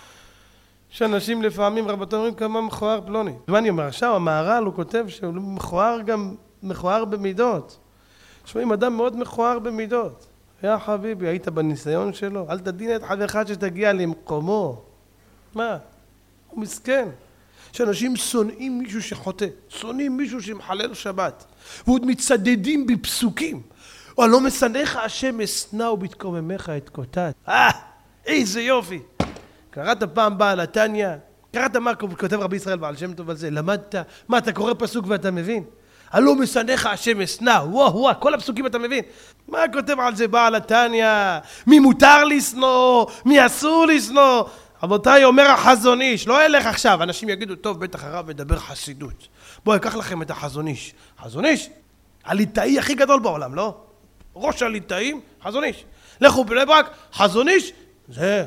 יש אנשים לפעמים רבותיי אומרים כמה מכוער פלוני. מה אני אומר עכשיו, המהר"ל הוא כותב שהוא מכוער גם מכוער במידות. שומעים אדם מאוד מכוער במידות. יא חביבי, היית בניסיון שלו, אל תדין את חברך שתגיע למקומו. מה? הוא מסכן. שאנשים שונאים מישהו שחוטא, שונאים מישהו שמחלל שבת, ועוד מצדדים בפסוקים. או לא משנאיך השם אשנא ובתקוממך אתקוטט. איזה יופי. קראת פעם בעל התניא? קראת מה כותב רבי ישראל בעל שם טוב על זה? למדת? מה, אתה קורא פסוק ואתה מבין? הלא משנאיך השם אשנא, וואו, כל הפסוקים אתה מבין. מה כותב על זה בעל התניא? מי מותר לשנוא? מי אסור לשנוא? רבותיי, אומר החזון איש, לא אלך עכשיו, אנשים יגידו, טוב, בטח הרב מדבר חסידות. בואו, אקח לכם את החזון איש. חזון איש? הליטאי הכי גדול בעולם, לא? ראש הליטאים, חזון איש. לכו בני ברק, חזון איש, זה.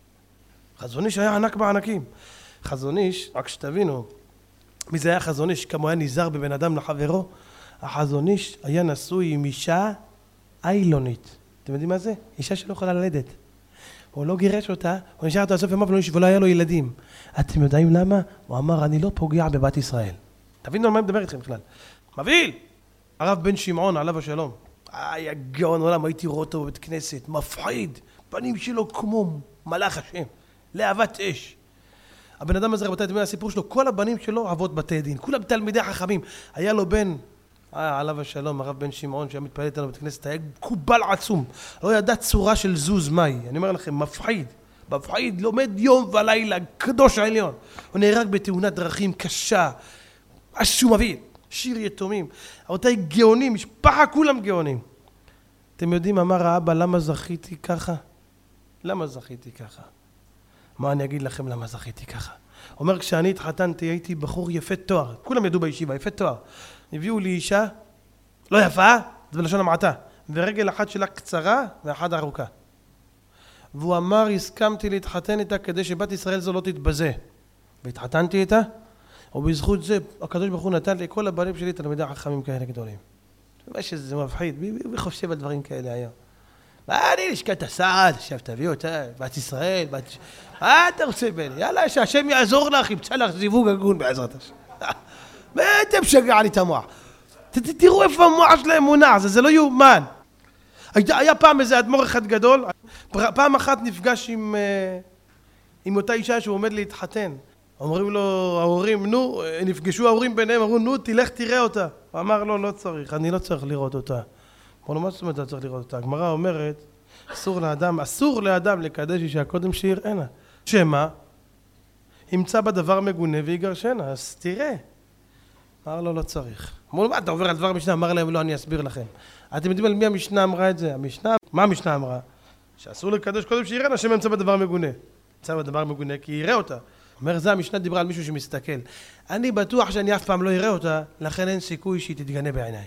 חזון איש היה ענק בענקים. חזון איש, רק שתבינו, מי זה היה חזון איש? כמה הוא היה נזהר בבן אדם לחברו? החזון איש היה נשוי עם אישה איילונית. אתם יודעים מה זה? אישה שלא יכולה ללדת. הוא לא גירש אותה, הוא נשאר את הסוף ימיו ולא היה לו ילדים. אתם יודעים למה? הוא אמר, אני לא פוגע בבת ישראל. תבינו על מה אני מדבר איתכם בכלל. מבהיל! הרב בן שמעון, עליו השלום. היה גאון עולם, הייתי רואה אותו בבית כנסת, מפחיד. פנים שלו כמו מלאך השם, לאהבת אש. הבן אדם הזה, רבותיי, דמי הסיפור שלו, כל הבנים שלו אבות בתי דין, כולם תלמידי חכמים. היה לו בן, עליו השלום, הרב בן שמעון, שהיה מתפלל איתנו בבית כנסת, היה קובל עצום. לא ידע צורה של זוז מהי. אני אומר לכם, מפחיד, לומד יום ולילה, קדוש העליון. הוא נהרג בתאונת דרכים קשה, משהו מביא, שיר יתומים. רבותיי, גאונים, משפחה כולם גאונים. אתם יודעים, אמר האבא, למה זכיתי ככה? למה זכיתי ככה? מה אני אגיד לכם למה זכיתי ככה? אומר, כשאני התחתנתי, הייתי בחור יפה תואר. כולם ידעו בישיבה, יפה תואר. הביאו לי אישה, לא יפה, זה בלשון המעטה, ורגל אחת שלה קצרה ואחת ארוכה. והוא אמר, הסכמתי להתחתן איתה כדי שבת ישראל זו לא תתבזה. והתחתנתי איתה, ובזכות זה, הקדוש ברוך הוא נתן לי כל הבנים שלי תלמידי חכמים כאלה גדולים. מה שזה מפחיד, מי חושב על דברים כאלה היום? אני לשכת את הסעד, עכשיו תביא אותה, בת ישראל, מה אתה רוצה בני? יאללה, שהשם יעזור לך, ימצא לך זיווג הגון בעזרת השם. ואתם משגע לי את המוח. תראו איפה המוח שלהם מונע, זה לא יאומן. היה פעם איזה אדמו"ר אחד גדול, פעם אחת נפגש עם אותה אישה שהוא עומד להתחתן. אומרים לו ההורים, נו, נפגשו ההורים ביניהם, אמרו, נו, תלך תראה אותה. הוא אמר, לא צריך, אני לא צריך לראות אותה. אמרו לו, מה זאת אומרת, אתה צריך לראות אותה? הגמרא אומרת, אסור לאדם לקדש אישה קודם שיראנה. שמה? ימצא בדבר מגונה ויגרשנה, אז תראה. אמר לו, לא צריך. אמרו לו, מה, אתה עובר על דבר המשנה? אמר להם, לא, אני אסביר לכם. אתם יודעים על מי המשנה אמרה את זה? מה המשנה אמרה? שאסור לקדש קודם שיראנה, השם ימצא בדבר מגונה. ימצא בדבר מגונה כי יראה אותה. אומר, זה המשנה דיברה על מישהו שמסתכל. אני בטוח שאני אף פעם לא יראה אותה, לכן אין סיכוי שהיא תתגנה בעיניי.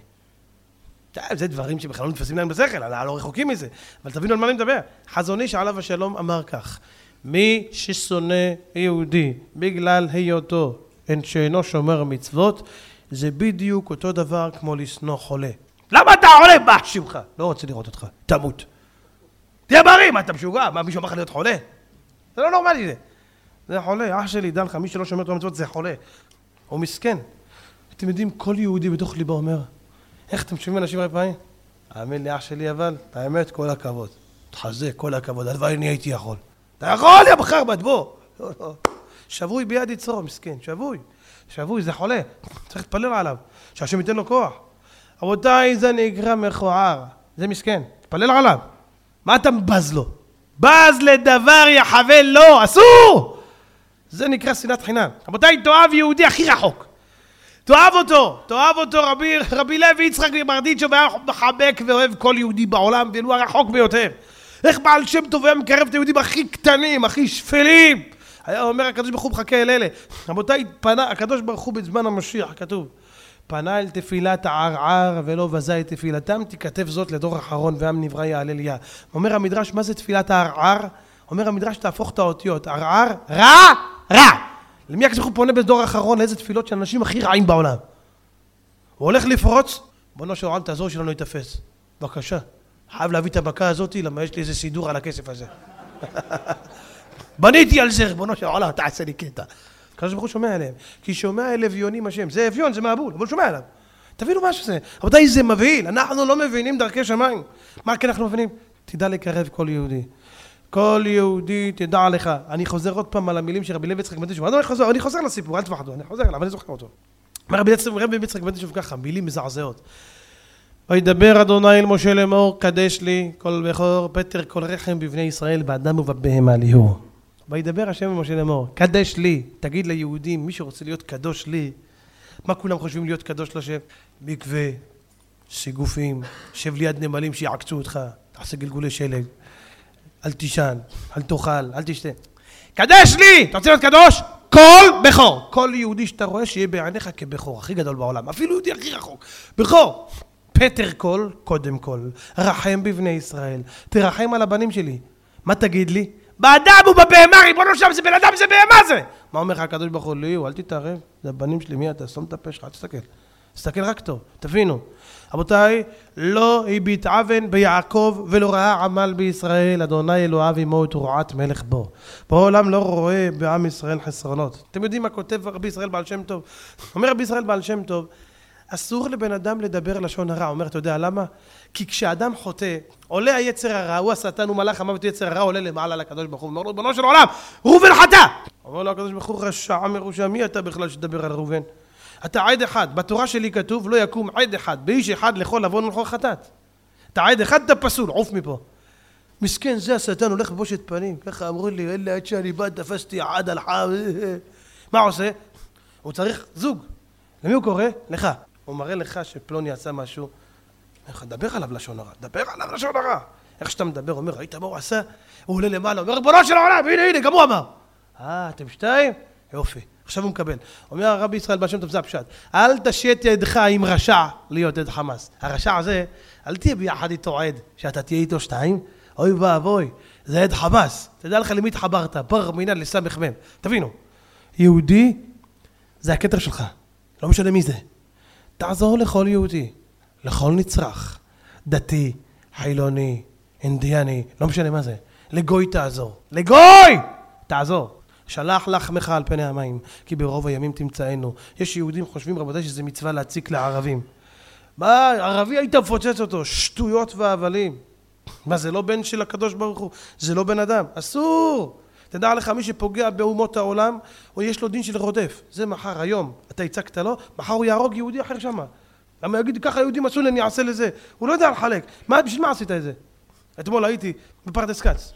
זה דברים שבכלל לא נתפסים להם בשכל, לא רחוקים מזה. אבל תבינו על מה אני מדבר. חזון איש עליו השלום אמר כך, מי ששונא יהודי בגלל היותו שאינו שומר מצוות, זה בדיוק אותו דבר כמו לשנוא חולה. למה אתה עולה בשמך? לא רוצה לראות אותך, תמות. תהיה בריא, מה אתה משוגע? מה, מישהו אמר לך להיות חולה? זה לא נורמלי זה. זה חולה, אח שלי, דע לך, מי שלא שומר תורה מצוות זה חולה. הוא מסכן. אתם יודעים, כל יהודי בתוך ליבו אומר, איך אתם שומעים אנשים רפאים? האמין לי, אח שלי, אבל, האמת, כל הכבוד. תחזק, כל הכבוד, הלוואי אני הייתי יכול. אתה יכול, יא בחר בת, בוא. שבוי ביד יצרו, מסכן, שבוי, זה חולה. צריך להתפלל עליו, שהשם ייתן לו כוח. רבותיי, זה נקרא מכוער, זה מסכן, תתפלל עליו. מה אתה מבז לו? בז לדבר יחווה לו, אסור! זה נקרא שנאת חינם. רבותיי, תאהב יהודי הכי רחוק. תאהב אותו, רבי לוי יצחק מברדיצ'ב היה מחבק ואוהב כל יהודי בעולם, ולו הרחוק ביותר. איך בעל שם טוב היה מקרב את היהודים הכי קטנים, הכי שפלים. היה אומר הקדוש ברוך הוא מחכה אל אלה. רבותיי, פנה הקדוש ברוך הוא בזמן המשיח, כתוב, פנה אל תפילת הערער ולא בזה את תפילתם, תכתב זאת לדור אחרון ועם נברא יהללויה. אומר המדרש, מה זה תפילת הערער? אומר המדרש, תהפוך את האותיות. ערער, רע. למי הקדוש ברוך הוא פונה בדור האחרון לאיזה תפילות של אנשים הכי רעים בעולם? הוא הולך לפרוץ, בונו של עולם תעזור שלנו יתפס. בבקשה, חייב להביא את המכה הזאת, למה יש לי איזה סידור על הכסף הזה. בניתי על זה, בונו של עולם, תעשה לי קטע. הקדוש ברוך הוא שומע עליהם, כי שומע אל אביונים השם. זה אביון, זה מעבול, אבל שומע עליו. תבינו משהו זה. רבותיי, זה מבהיל, אנחנו לא מבינים דרכי שמיים. מה כן אנחנו מבינים? תדע לקרב כל יהודי. כל יהודי תדע לך. אני חוזר עוד פעם על המילים של רבי לוי יצחק מברדיצ'ב. אני חוזר לסיפור, אל תפחדו, אני חוזר אליו, אני זוכר אותו. רבי יצחק מברדיצ'ב ככה, מילים מזעזעות. וידבר אדוני אל משה לאמור, קדש לי כל בכור, פטר כל רחם בבני ישראל, באדם ובבהמה ליהו. וידבר השם אל משה לאמור, קדש לי, תגיד ליהודים, מי שרוצה להיות קדוש לי, מה כולם חושבים להיות קדוש לשם? מקווה, סיגופים, שב ליד נמלים שיעקצו אותך, תעשה גלגולי שלג, אל תישן, אל תאכל, אל תשתה. קדש לי! אתה רוצה להיות קדוש? כל בכור. כל יהודי שאתה רואה שיהיה בעיניך כבכור, הכי גדול בעולם, אפילו יהודי הכי רחוק. בכור. פטר כל, קודם כל. רחם בבני ישראל. תרחם על הבנים שלי. מה תגיד לי? באדם ובבהמה, ריבונו שם, זה בן אדם, זה בהמה זה. מה אומר לך הקדוש ברוך הוא? ליהו, אל תתערב. זה הבנים שלי, מי אתה? שום את הפה שלך, אל תסתכל. תסתכל רק טוב, תבינו. רבותיי, לא הביט אבן ביעקב ולא ראה עמל בישראל, אדוני אלוהיו עמו ותרועת מלך בו. בעולם לא רואה בעם ישראל חסרונות. אתם יודעים מה כותב רבי ישראל בעל שם טוב? אומר רבי ישראל בעל שם טוב, אסור לבן אדם לדבר לשון הרע. אומר, אתה יודע למה? כי כשאדם חוטא, עולה היצר הרע, הוא השטן, הוא מלאך המוות, יצר הרע עולה למעלה לקדוש ברוך הוא, אומר לו, ריבונו של עולם, ראובן חטא! אומר לו הקדוש ברוך הוא, רשע מרושע, מי אתה בכלל שתדבר על ראובן? אתה עד אחד, בתורה שלי כתוב, לא יקום עד אחד, באיש אחד לכל עוון ולכל חטאת. אתה עד אחד, אתה פסול, עוף מפה. מסכן, זה השטן הולך בבושת פנים, ככה אמרו לי, אלה עד שאני בא, תפסתי עד על חם. מה עושה? הוא צריך זוג. למי הוא קורא? לך. הוא מראה לך שפלוני עשה משהו, איך דבר עליו לשון הרע, דבר עליו לשון הרע. איך שאתה מדבר, אומר, ראית מה הוא עשה? הוא עולה למעלה, אומר, ריבונו של העולם, הנה, גם הוא אמר. אתם שתיים? יופי. עכשיו הוא מקבל. אומר הרבי ישראל בעל שם טוב, זה הפשט. אל תשית ידך עם רשע להיות עד חמאס. הרשע הזה, אל תהיה ביחד איתו עד, שאתה תהיה איתו שתיים. אוי ואבוי, זה עד חמאס. תדע לך למי התחברת, בר מינן לסמך מם. תבינו, יהודי זה הכתר שלך. לא משנה מי זה. תעזור לכל יהודי, לכל נצרך, דתי, חילוני, אינדיאני, לא משנה מה זה. לגוי תעזור. לגוי! תעזור. שלח לחמך על פני המים, כי ברוב הימים תמצאנו. יש יהודים חושבים רבותיי שזה מצווה להציק לערבים. מה, ערבי היית מפוצץ אותו, שטויות והבלים. מה, זה לא בן של הקדוש ברוך הוא, זה לא בן אדם, אסור. תדע לך, מי שפוגע באומות העולם, או יש לו דין של רודף. זה מחר, היום, אתה הצקת לו, מחר הוא יהרוג יהודי אחר שמה. למה יגיד, ככה יהודים עשו לי, אני אעשה לזה. הוא לא יודע לחלק. בשביל מה עשית את זה? אתמול הייתי בפרדס כץ.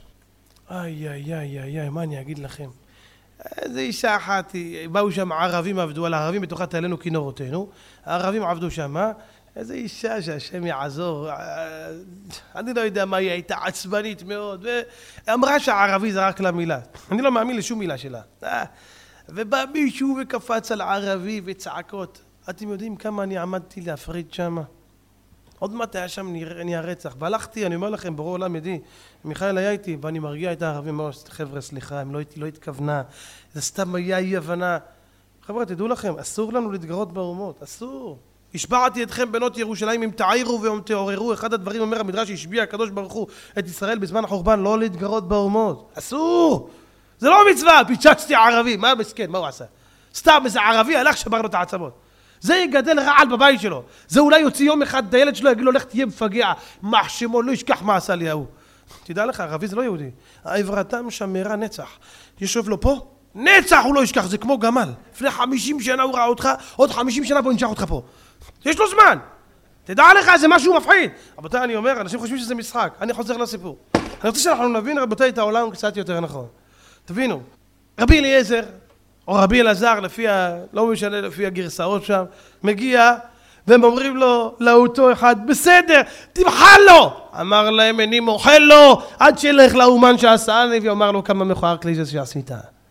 איי, מה אני אגיד לכם? איזה אישה אחת, באו שם ערבים עבדו, על הערבים בתוכה תעלינו כינורותינו, הערבים עבדו שם, איזה אישה שהשם יעזור, אני לא יודע מה היא הייתה עצבנית מאוד, ואמרה שהערבי זה רק לה מילה, אני לא מאמין לשום מילה שלה, ובא מישהו וקפץ על ערבי וצעקות, אתם יודעים כמה אני עמדתי להפריד שם? עוד מעט היה שם נהיה רצח, והלכתי, אני אומר לכם, ברור עולם ידי, מיכאל היה איתי, ואני מרגיע את הערבים, חבר'ה סליחה, הם לא התכוונה, זה סתם היה אי הבנה. חבר'ה, תדעו לכם, אסור לנו להתגרות באומות, אסור. השבעתי אתכם בנות ירושלים אם תעירו ואם תעוררו, אחד הדברים אומר המדרש השביע הקדוש ברוך הוא את ישראל בזמן החורבן, לא להתגרות באומות, אסור. זה לא מצווה, פיצצתי ערבי, מה מסכן, מה הוא עשה? סתם איזה ערבי הלך שבר לו את העצמות. זה יגדל רעל בבית שלו, זה אולי יוציא יום אחד, הילד שלו יגיד לו, לך תהיה מפגע, מחשמו, לא ישכח מה עשה לי ההוא. תדע לך, ערבי זה לא יהודי, העברתם שמרה נצח, ישוב לו פה, נצח הוא לא ישכח, זה כמו גמל, לפני 50 שנה הוא ראה אותך, עוד 50 שנה בוא נשאר אותך פה, יש לו זמן, תדע לך, זה משהו מפחיד. רבותיי, אני אומר, אנשים חושבים שזה משחק, אני חוזר לסיפור, אני רוצה שאנחנו נבין רבותיי את העולם קצת יותר נכון. תבינו, רבי אליעזר או רבי אלעזר, לא משנה לפי הגרסאות שם, מגיע והם אומרים לו, לאותו אחד, בסדר, תמחל לו! אמר להם, אני מוחל לו, עד שילך לאומן שעשני, ואומר לו כמה מכוער כלי זה שעשית.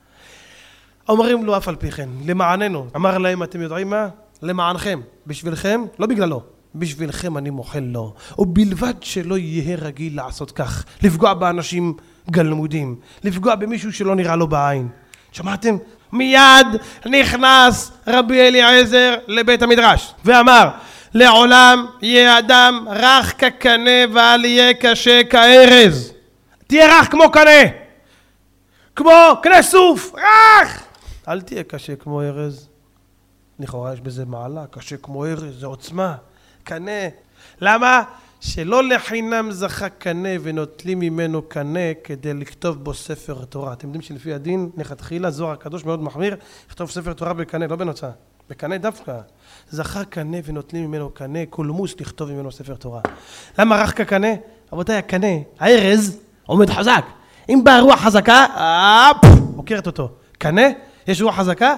אומרים לו אף על פי כן, למעננו. אמר להם, אתם יודעים מה? למענכם, בשבילכם, לא בגללו, בשבילכם אני מוחל לו, ובלבד שלא יהיה רגיל לעשות כך, לפגוע באנשים גלמודים, לפגוע במישהו שלא נראה לו בעין. שמעתם? מיד נכנס רבי אליעזר לבית המדרש ואמר, לעולם יהיה אדם רך כקנה ואל יהיה קשה כארז. תהיה רך כמו קנה, כמו קנה סוף, רך, אל תהיה קשה כמו ארז. לכאורה יש בזה מעלה, קשה כמו ארז, זה עוצמה. קנה, למה? שלא לחינם זכה קנה ונוטלים ממנו קנה כדי לכתוב בו ספר תורה. אתם יודעים שלפי הדין לכתחילה זוהר הקדוש מאוד מחמיר, לכתוב ספר תורה בקנה, לא בנוצה, בקנה דווקא. זכה קנה ונוטלים ממנו קנה, קולמוס לכתוב ממנו ספר תורה. למה רך כקנה? רבותיי, הקנה, הארז עומד חזק. אם באה רוח חזקה, מוכרת אותו. קנה, יש רוח חזקה,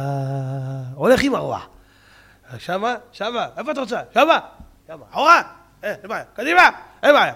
הולך עם הרוח. שמה, איפה אתה רוצה? שמה, אחורה. אין בעיה, קדימה, אין בעיה,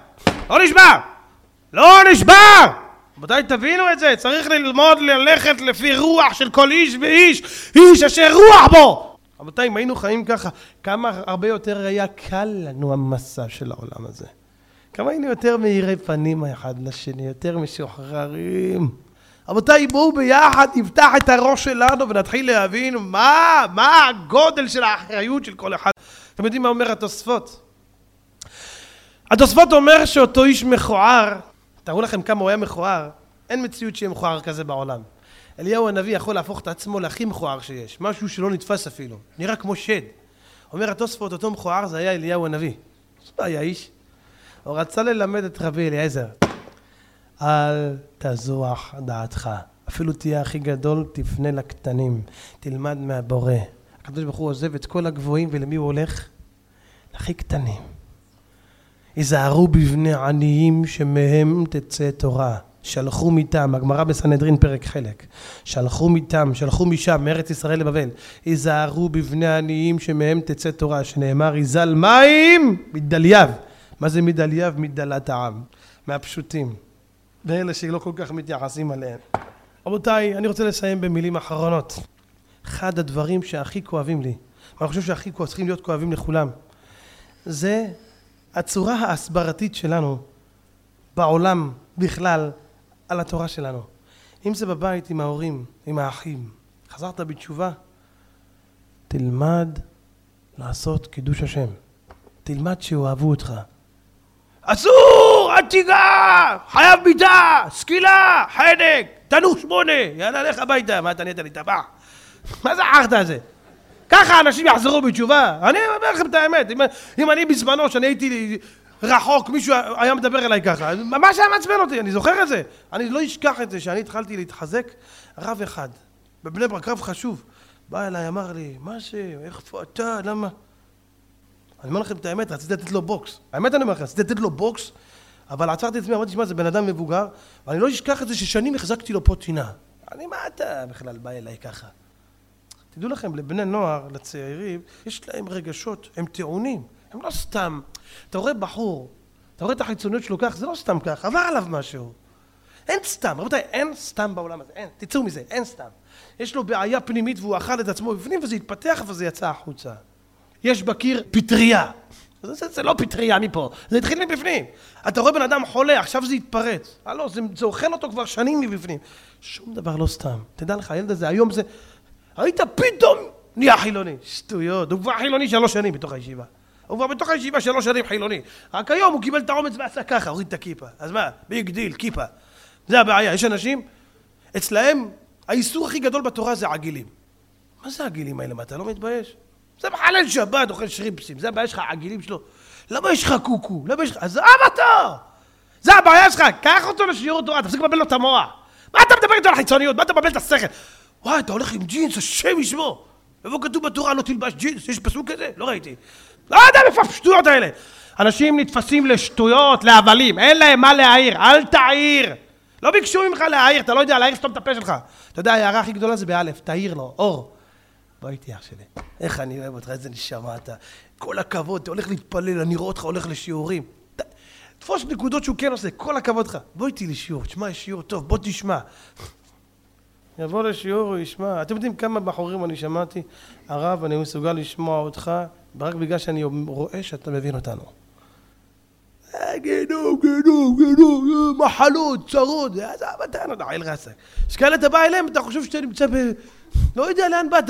לא נשבר! רבותיי, תבינו את זה, צריך ללמוד ללכת לפי רוח של כל איש ואיש, איש אשר רוח בו! רבותיי, אם היינו חיים ככה, כמה הרבה יותר היה קל לנו המסע של העולם הזה. כמה היינו יותר מאירי פנים האחד לשני, יותר משוחררים. רבותיי, בואו ביחד נפתח את הראש שלנו ונתחיל להבין מה הגודל של האחריות של כל אחד. אתם יודעים מה אומר התוספות? התוספות אומר שאותו איש מכוער, תראו לכם כמה הוא היה מכוער, אין מציאות שיהיה מכוער כזה בעולם. אליהו הנביא יכול להפוך את עצמו להכי מכוער שיש, משהו שלא נתפס אפילו, נראה כמו שד. אומר התוספות, אותו מכוער זה היה אליהו הנביא. זה היה איש. הוא רצה ללמד את רבי אליעזר. אל תזוח דעתך, אפילו תהיה הכי גדול, תפנה לקטנים, תלמד מהבורא. הקדוש ברוך הוא עוזב את כל הגבוהים, ולמי הוא הולך? להכי קטנים. היזהרו בבני עניים שמהם תצא תורה. שלחו מטעם, הגמרא בסנהדרין פרק חלק. שלחו משם, מארץ ישראל לבבל. היזהרו בבני עניים שמהם תצא תורה, שנאמר, יזל מים מדלייו. מה זה מדלייו? מדלת העם. מהפשוטים. ואלה שלא כל כך מתייחסים עליהם. רבותיי, אני רוצה לסיים במילים אחרונות. אחד הדברים שהכי כואבים לי, ואני חושב שהכי צריכים להיות כואבים לכולם, זה הצורה ההסברתית שלנו בעולם בכלל על התורה שלנו. אם זה בבית עם ההורים, עם האחים, חזרת בתשובה, תלמד לעשות קידוש השם. תלמד שאוהבו אותך. אסור! תיגע, חייב מיטה, סקילה, חנק, תנוך 8, יאללה לך הביתה, מה אתה נהיית לי טבע? מה זה החרטא הזה? ככה אנשים יחזרו בתשובה. אני אומר לכם את האמת, אם אני בזמנו, שאני הייתי רחוק, מישהו היה מדבר אליי ככה, מה שהיה מעצבן אותי, אני זוכר את זה. אני לא אשכח את זה, שאני התחלתי להתחזק, רב אחד, בבני ברק, רב חשוב, בא אליי, אמר לי, מה זה, איפה אתה, למה? אני אומר לכם את האמת, רציתי לתת לו בוקס. האמת אני אומר לכם, רציתי לתת לו בוקס, אבל עצרתי את עצמי, אמרתי, שמע, זה בן אדם מבוגר, ואני לא אשכח את זה ששנים החזקתי לו פה טינה. מה אתה בכלל בא אליי ככה? תדעו לכם, לבני נוער, לצעירים, יש להם רגשות, הם טעונים, הם לא סתם. אתה רואה בחור, אתה רואה את החיצוניות שלו כך, זה לא סתם כך, עבר עליו משהו. אין סתם, רבותיי, אין סתם בעולם הזה, אין, תצאו מזה, אין סתם. יש לו בעיה פנימית והוא אכל את עצמו בפנים וזה התפתח וזה יצא החוצה. יש בקיר פטריה. זה לא פטריה מפה, זה התחיל מבפנים. אתה רואה בן אדם חולה, עכשיו זה התפרץ. לא, זה אוכל אותו כבר שנים מבפנים. שום דבר לא סתם. תדע לך, הילד הזה, היום זה... היית פתאום נהיה חילוני. שטויות, הוא כבר חילוני 3 שנים בתוך הישיבה. הוא כבר בתוך הישיבה 3 שנים חילוני. רק היום הוא קיבל את האומץ ועשה ככה, הוריד את הכיפה. אז מה? ביגדיל, כיפה. זה הבעיה. יש אנשים, אצלהם, האיסור הכי גדול בתורה זה עגילים. מה זה העגילים האלה? מה, אתה לא מתבייש? זה מחלל שבת, אוכל שרימפסים. זה הבעיה שלך, העגילים שלו. למה יש לך קוקו? למה יש לך... אז אותו! זה הבעיה שלך. קח אותו לשיעור תורה, תפסיק לבלבל לו את המוח. מה אתה מדבר איתו על החיצוניות? מה אתה מבלבל את השכל? וואי, אתה הולך עם ג'ינס, השם ישמו. איפה כתוב בתורה, לא תלבש ג'ינס? יש פסוק כזה? לא ראיתי. לא יודע איפה השטויות האלה. אנשים נתפסים לשטויות, להבלים. אין להם מה להעיר. אל תעיר. לא ביקשו ממך להעיר. אתה לא יודע, להעיר סתום את הפה שלך. אתה יודע, ההערה הכי גדולה זה באלף. תעיר לו. אור. בוא איתי אח שלי. איך אני אוהב אותך, איזה נשמה אתה. כל הכבוד, אתה הולך להתפלל, אני רואה אותך הולך לשיעורים. תפוס נקודות שהוא כן עושה, כל הכבוד לך. בוא איתי לשיעור, תשמע, יש שיעור טוב, בוא תשמע. יבוא לשיעור, הוא ישמע. אתם יודעים כמה בחורים אני שמעתי? הרב, אני מסוגל לשמוע אותך, רק בגלל שאני רואה שאתה מבין אותנו. גנוב, מחלות, צרות, זה הבטן, אתה חייל רסק. שכאלה אתה בא אליהם, אתה חושב שאתה נמצא לא יודע לאן באת,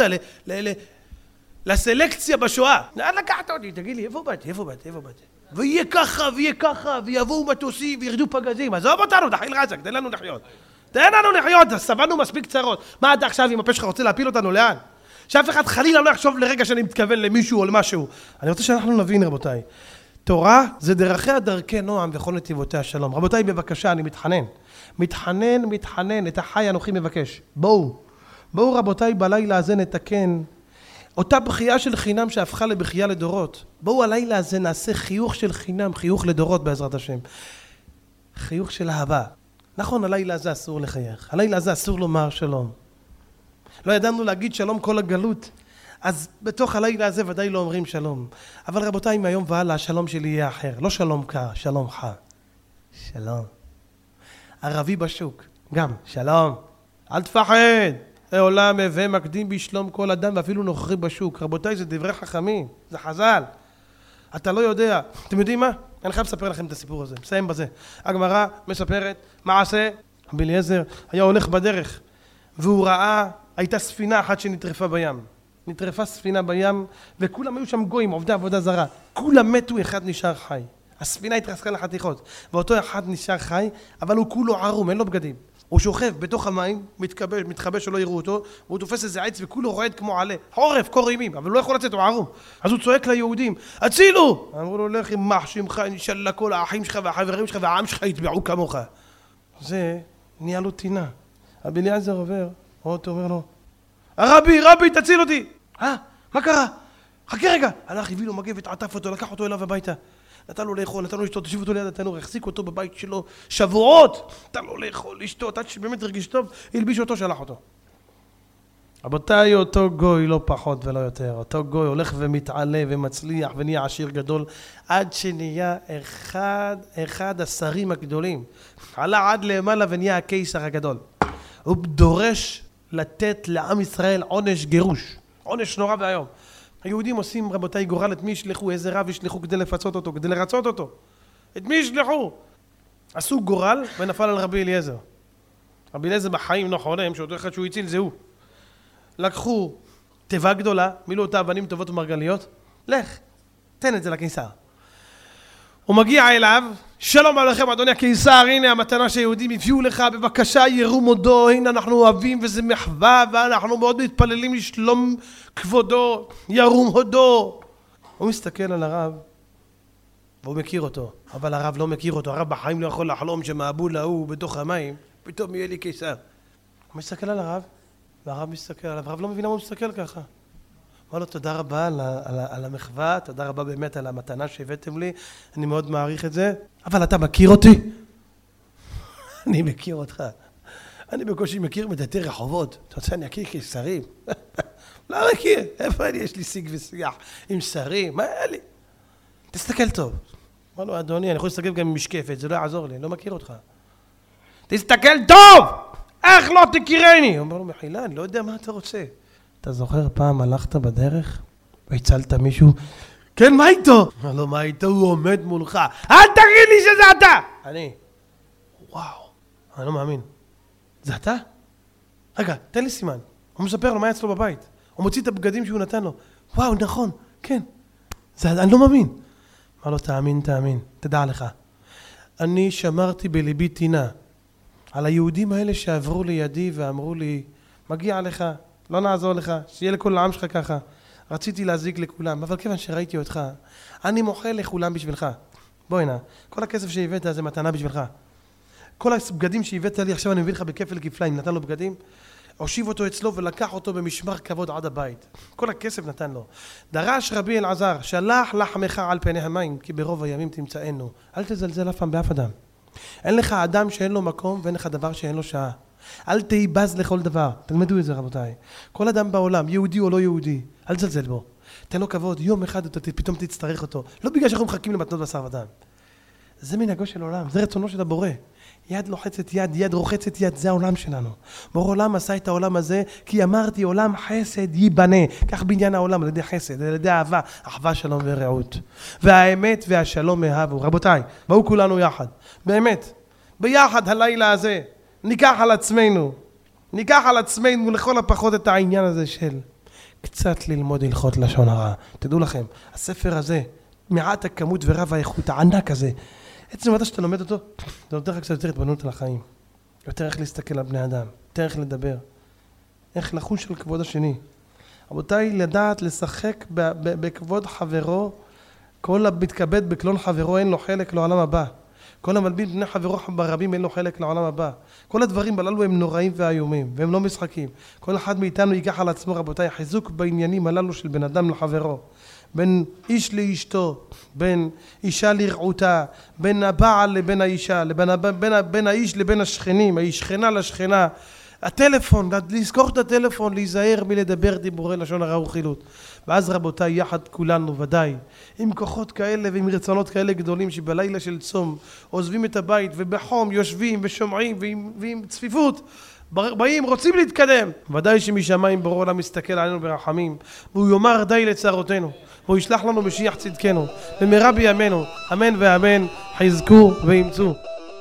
לסלקציה בשואה. לאן לקחת אותי? תגיד לי, איפה באתי? ויהיה ככה, ויבואו מטוסים, וירדו פגזים. עזוב אותנו, תחיל רזק, תן לנו לחיות. סבנו מספיק צרות. מה אתה עכשיו עם הפה שלך רוצה להפיל אותנו? לאן? שאף אחד חלילה לא יחשוב לרגע שאני מתכוון למישהו או למשהו. אני רוצה שאנחנו נבין, רבותיי. תורה זה דרכיה דרכי נועם וכל נתיבותיה שלום. רבותיי, בבקשה, אני מתחנן, את החי אנוכי מבקש. בואו רבותיי, בלילה הזה נתקן אותה בחייה של חינם שהפכה לבחייה לדורות. בואו הלילה הזה נעשה חיוך של חינם, חיוך לדורות בעזרת השם. חיוך של אהבה. נכון, הלילה הזה אסור לחייך. הלילה הזה אסור לומר שלום. לא ידענו להגיד שלום כל הגלות. אז בתוך הלילה הזה ודאי לא אומרים שלום. אבל רבותיי, מהיום והלאה השלום שלי יהיה אחר. לא שלום קר, שלום חם. שלום. ערבי בשוק. גם, שלום. אל תפחד. העולם הווה מקדים בשלום כל אדם ואפילו נוכרי בשוק. רבותיי, זה דברי חכמים. זה חז"ל. אתה לא יודע. אתם יודעים מה? אני חייב לספר לכם את הסיפור הזה. מסיים בזה. הגמרא מספרת, מעשה, רבי אליעזר היה הולך בדרך והוא ראה, הייתה ספינה אחת שנטרפה בים. נטרפה ספינה בים וכולם היו שם גויים, עובדי עבודה זרה. כולם מתו, אחד נשאר חי. הספינה התרסקה לחתיכות ואותו אחד נשאר חי, אבל הוא כולו ערום, אין לו בגדים. הוא שוכב בתוך המים, מתחבא שלא יראו אותו, והוא תופס איזה עץ וכולו רועד כמו עלה. חורף, קור אימים, אבל הוא לא יכול לצאת, הוא ערום. אז הוא צועק ליהודים, הצילו! אמרו לו, לך עם מח שמך, נשאלה כל האחים שלך והחברים שלך והעם שלך יתבעו כמוך. זה נהיה לו טינה. רבי אליעזר עובר, אותו אומר לו, רבי, תציל אותי! מה קרה? חכה רגע! הלך, הביא לו מגבת, עטף אותו, לקח אותו אליו הביתה. נתן לו לאכול, נתן לו לשתות, תשיב אותו ליד התנור, החזיק אותו בבית שלו שבועות, נתן לו לאכול, לשתות, עד שבאמת הרגיש טוב, הלביש אותו, שלח אותו. רבותיי, אותו גוי לא פחות ולא יותר, אותו גוי הולך ומתעלה ומצליח ונהיה עשיר גדול, עד שנהיה אחד השרים הגדולים, עלה עד למעלה ונהיה הקיסר הגדול. הוא דורש לתת לעם ישראל עונש גירוש, עונש נורא והיום. היהודים עושים, רבותיי, גורל, את מי ישלחו, איזה רב ישלחו כדי לפצות אותו, כדי לרצות אותו. את מי ישלחו? עשו גורל ונפל על רבי אליעזר. רבי אליעזר בחיים לא חולם, שאותו אחד שהוא הציל זה הוא. לקחו תיבה גדולה, מילאו אותה אבנים טובות ומרגליות, לך, תן את זה לקיסר. הוא מגיע אליו, שלום עליכם אדוני הקיסר, הנה המתנה שהיהודים הביאו לך, בבקשה ירום הודו, הנה אנחנו אוהבים וזה מחווה ואנחנו מאוד מתפללים לשלום כבודו, ירום הודו. הוא מסתכל על הרב והוא מכיר אותו, אבל הרב לא מכיר אותו, הרב בחיים לא יכול לחלום שמהבול ההוא בתוך המים, פתאום יהיה לי קיסר. הוא מסתכל על הרב והרב מסתכל עליו, הרב לא מבין למה הוא מסתכל ככה. אמר לו תודה רבה על המחווה, תודה רבה באמת על המתנה שהבאתם לי, אני מאוד מעריך את זה, אבל אתה מכיר אותי? אני מכיר אותך. אני בקושי מכיר מדעתי רחובות, אתה רוצה אני אכיר כשרים? לא מכיר, איפה אני? יש לי שיג ושיח עם שרים, מה היה לי? תסתכל טוב. אמר לו אדוני, אני יכול להסתכל גם עם משקפת, זה לא יעזור לי, אני לא מכיר אותך. תסתכל טוב! איך לא תכירני? הוא אמר לו מחילה, אני לא יודע מה אתה רוצה. אתה זוכר פעם הלכת בדרך והצלת מישהו? כן, מה איתו? אמר לו, מה איתו? הוא עומד מולך. אל תגיד לי שזה אתה! אני. וואו, אני לא מאמין. זה אתה? רגע, תן לי סימן. הוא מספר לו מה אצלו בבית. הוא מוציא את הבגדים שהוא נתן לו. וואו, נכון, כן. אני לא מאמין. אמר לו, תאמין, תדע לך. אני שמרתי בליבי טינה על היהודים האלה שעברו לידי ואמרו לי, מגיע לך, לא נעזור לך, שיהיה לכל העם שלך ככה. רציתי להזיק לכולם, אבל כיוון שראיתי אותך, אני מוכר לכולם בשבילך. בוא הנה, כל הכסף שהבאת זה מתנה בשבילך. כל הבגדים שהבאת לי, עכשיו אני מביא לך בכפל כפליים, נתן לו בגדים, הושיב אותו אצלו ולקח אותו במשמר כבוד עד הבית. כל הכסף נתן לו. דרש רבי אלעזר, שלח לחמך על פני המים, כי ברוב הימים תמצאנו. אל תזלזל אף פעם באף אדם. אין לך אדם שאין לו מקום ואין לך דבר שאין לו שעה. אל תיבז לכל דבר. תלמדו את זה רבותיי. כל אדם בעולם, יהודי או לא יהודי, אל תזלזל בו. תן לו כבוד, יום אחד אתה פתאום תצטרך אותו. לא בגלל שאנחנו מחכים למתנות בשר ודם. זה מנהגו של עולם, זה רצונו של הבורא. יד לוחצת יד, יד רוחצת יד, זה העולם שלנו. בורא עולם עשה את העולם הזה, כי אמרתי עולם חסד ייבנה. כך בניין העולם על ידי חסד, על ידי אהבה, אחווה, שלום ורעות. והאמת והשלום מאהבו. רבותיי, בואו כולנו יחד. באמת, ביחד הלילה הזה, ניקח על עצמנו לכל הפחות את העניין הזה של קצת ללמוד הלכות לשון הרע. תדעו לכם, הספר הזה, מעט הכמות ורב האיכות, הענק הזה, עצם מה שאתה לומד אותו, זה נותן לך קצת יותר התבוננות על החיים. יותר איך להסתכל על בני אדם, יותר איך לדבר, איך לחוש על כבוד השני. רבותיי, לדעת לשחק בכבוד חברו, כל המתכבד בקלון חברו אין לו חלק לעולם הבא. כל המלבין בני חברו ברבים אין לו חלק לעולם הבא. כל הדברים הללו הם נוראים ואיומים, והם לא משחקים. כל אחד מאיתנו ייקח על עצמו, רבותיי, חיזוק בעניינים הללו של בן אדם לחברו. בין איש לאשתו, בין אישה לרעותה, בין הבעל לבין האישה, בין האיש לבין השכנים, השכנה לשכנה. הטלפון, לזכור את הטלפון, להיזהר מלדבר דיבורי לשון הרע וחילות. ואז רבותיי, יחד כולנו ודאי, עם כוחות כאלה ועם רצונות כאלה גדולים שבלילה של צום עוזבים את הבית ובחום יושבים ושומעים ועם צפיפות באים, רוצים להתקדם. ודאי שמשמיים בורא עולם מסתכל עלינו ברחמים והוא יאמר די לצרותינו והוא ישלח לנו משיח צדקנו במהרה בימינו, אמן ואמן. חזקו ואמצו.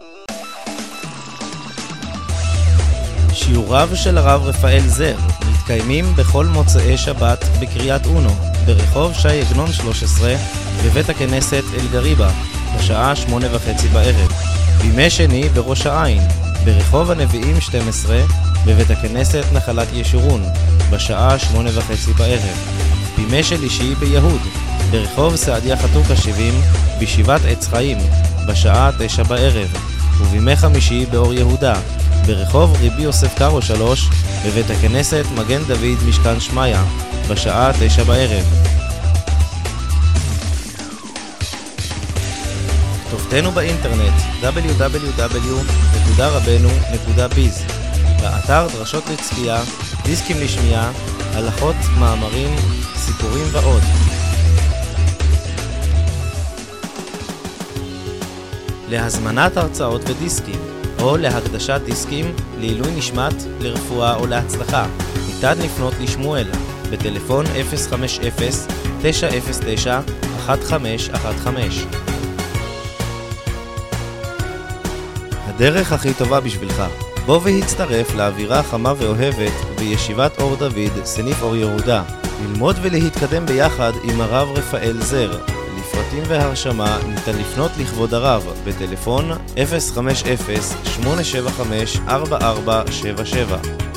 שיעוריו של הרב רפאל זר מתקיימים בכל מוצאי שבת בקריית אונו, ברחוב שי עגנון 13, בבית הכנסת אלגריבה, בשעה 8:30 בערב. בימי שני בראש העין, ברחוב הנביאים 12, בבית הכנסת נחלת ישורון, בשעה 8:30 בערב. בימי שלישי ביהוד, ברחוב סעדיה חתוקה 70, בישיבת עץ חיים, בשעה 9 בערב. ובימי חמישי באור יהודה, ברחוב ריבי יוסף קארו 3, בבית הכנסת מגן דוד משכן שמיה, בשעה 9 בערב. כתובתנו באינטרנט www.rabenu.biz, באתר דרשות לצפייה, דיסקים לשמיעה, הלכות, מאמרים, סיפורים ועוד. להזמנת הרצאות ודיסקים או להקדשת דיסקים, לעילוי נשמת, לרפואה או להצלחה, ניתן לפנות לשמואל בטלפון 050-909-1515. הדרך הכי טובה בשבילך. בוא והצטרף לאווירה חמה ואוהבת בישיבת אור דוד, סניף אור יהודה. ללמוד ולהתקדם ביחד עם הרב רפאל זר. לפרטים והרשמה ניתן לפנות לכבוד הרב בטלפון 050-875-4477.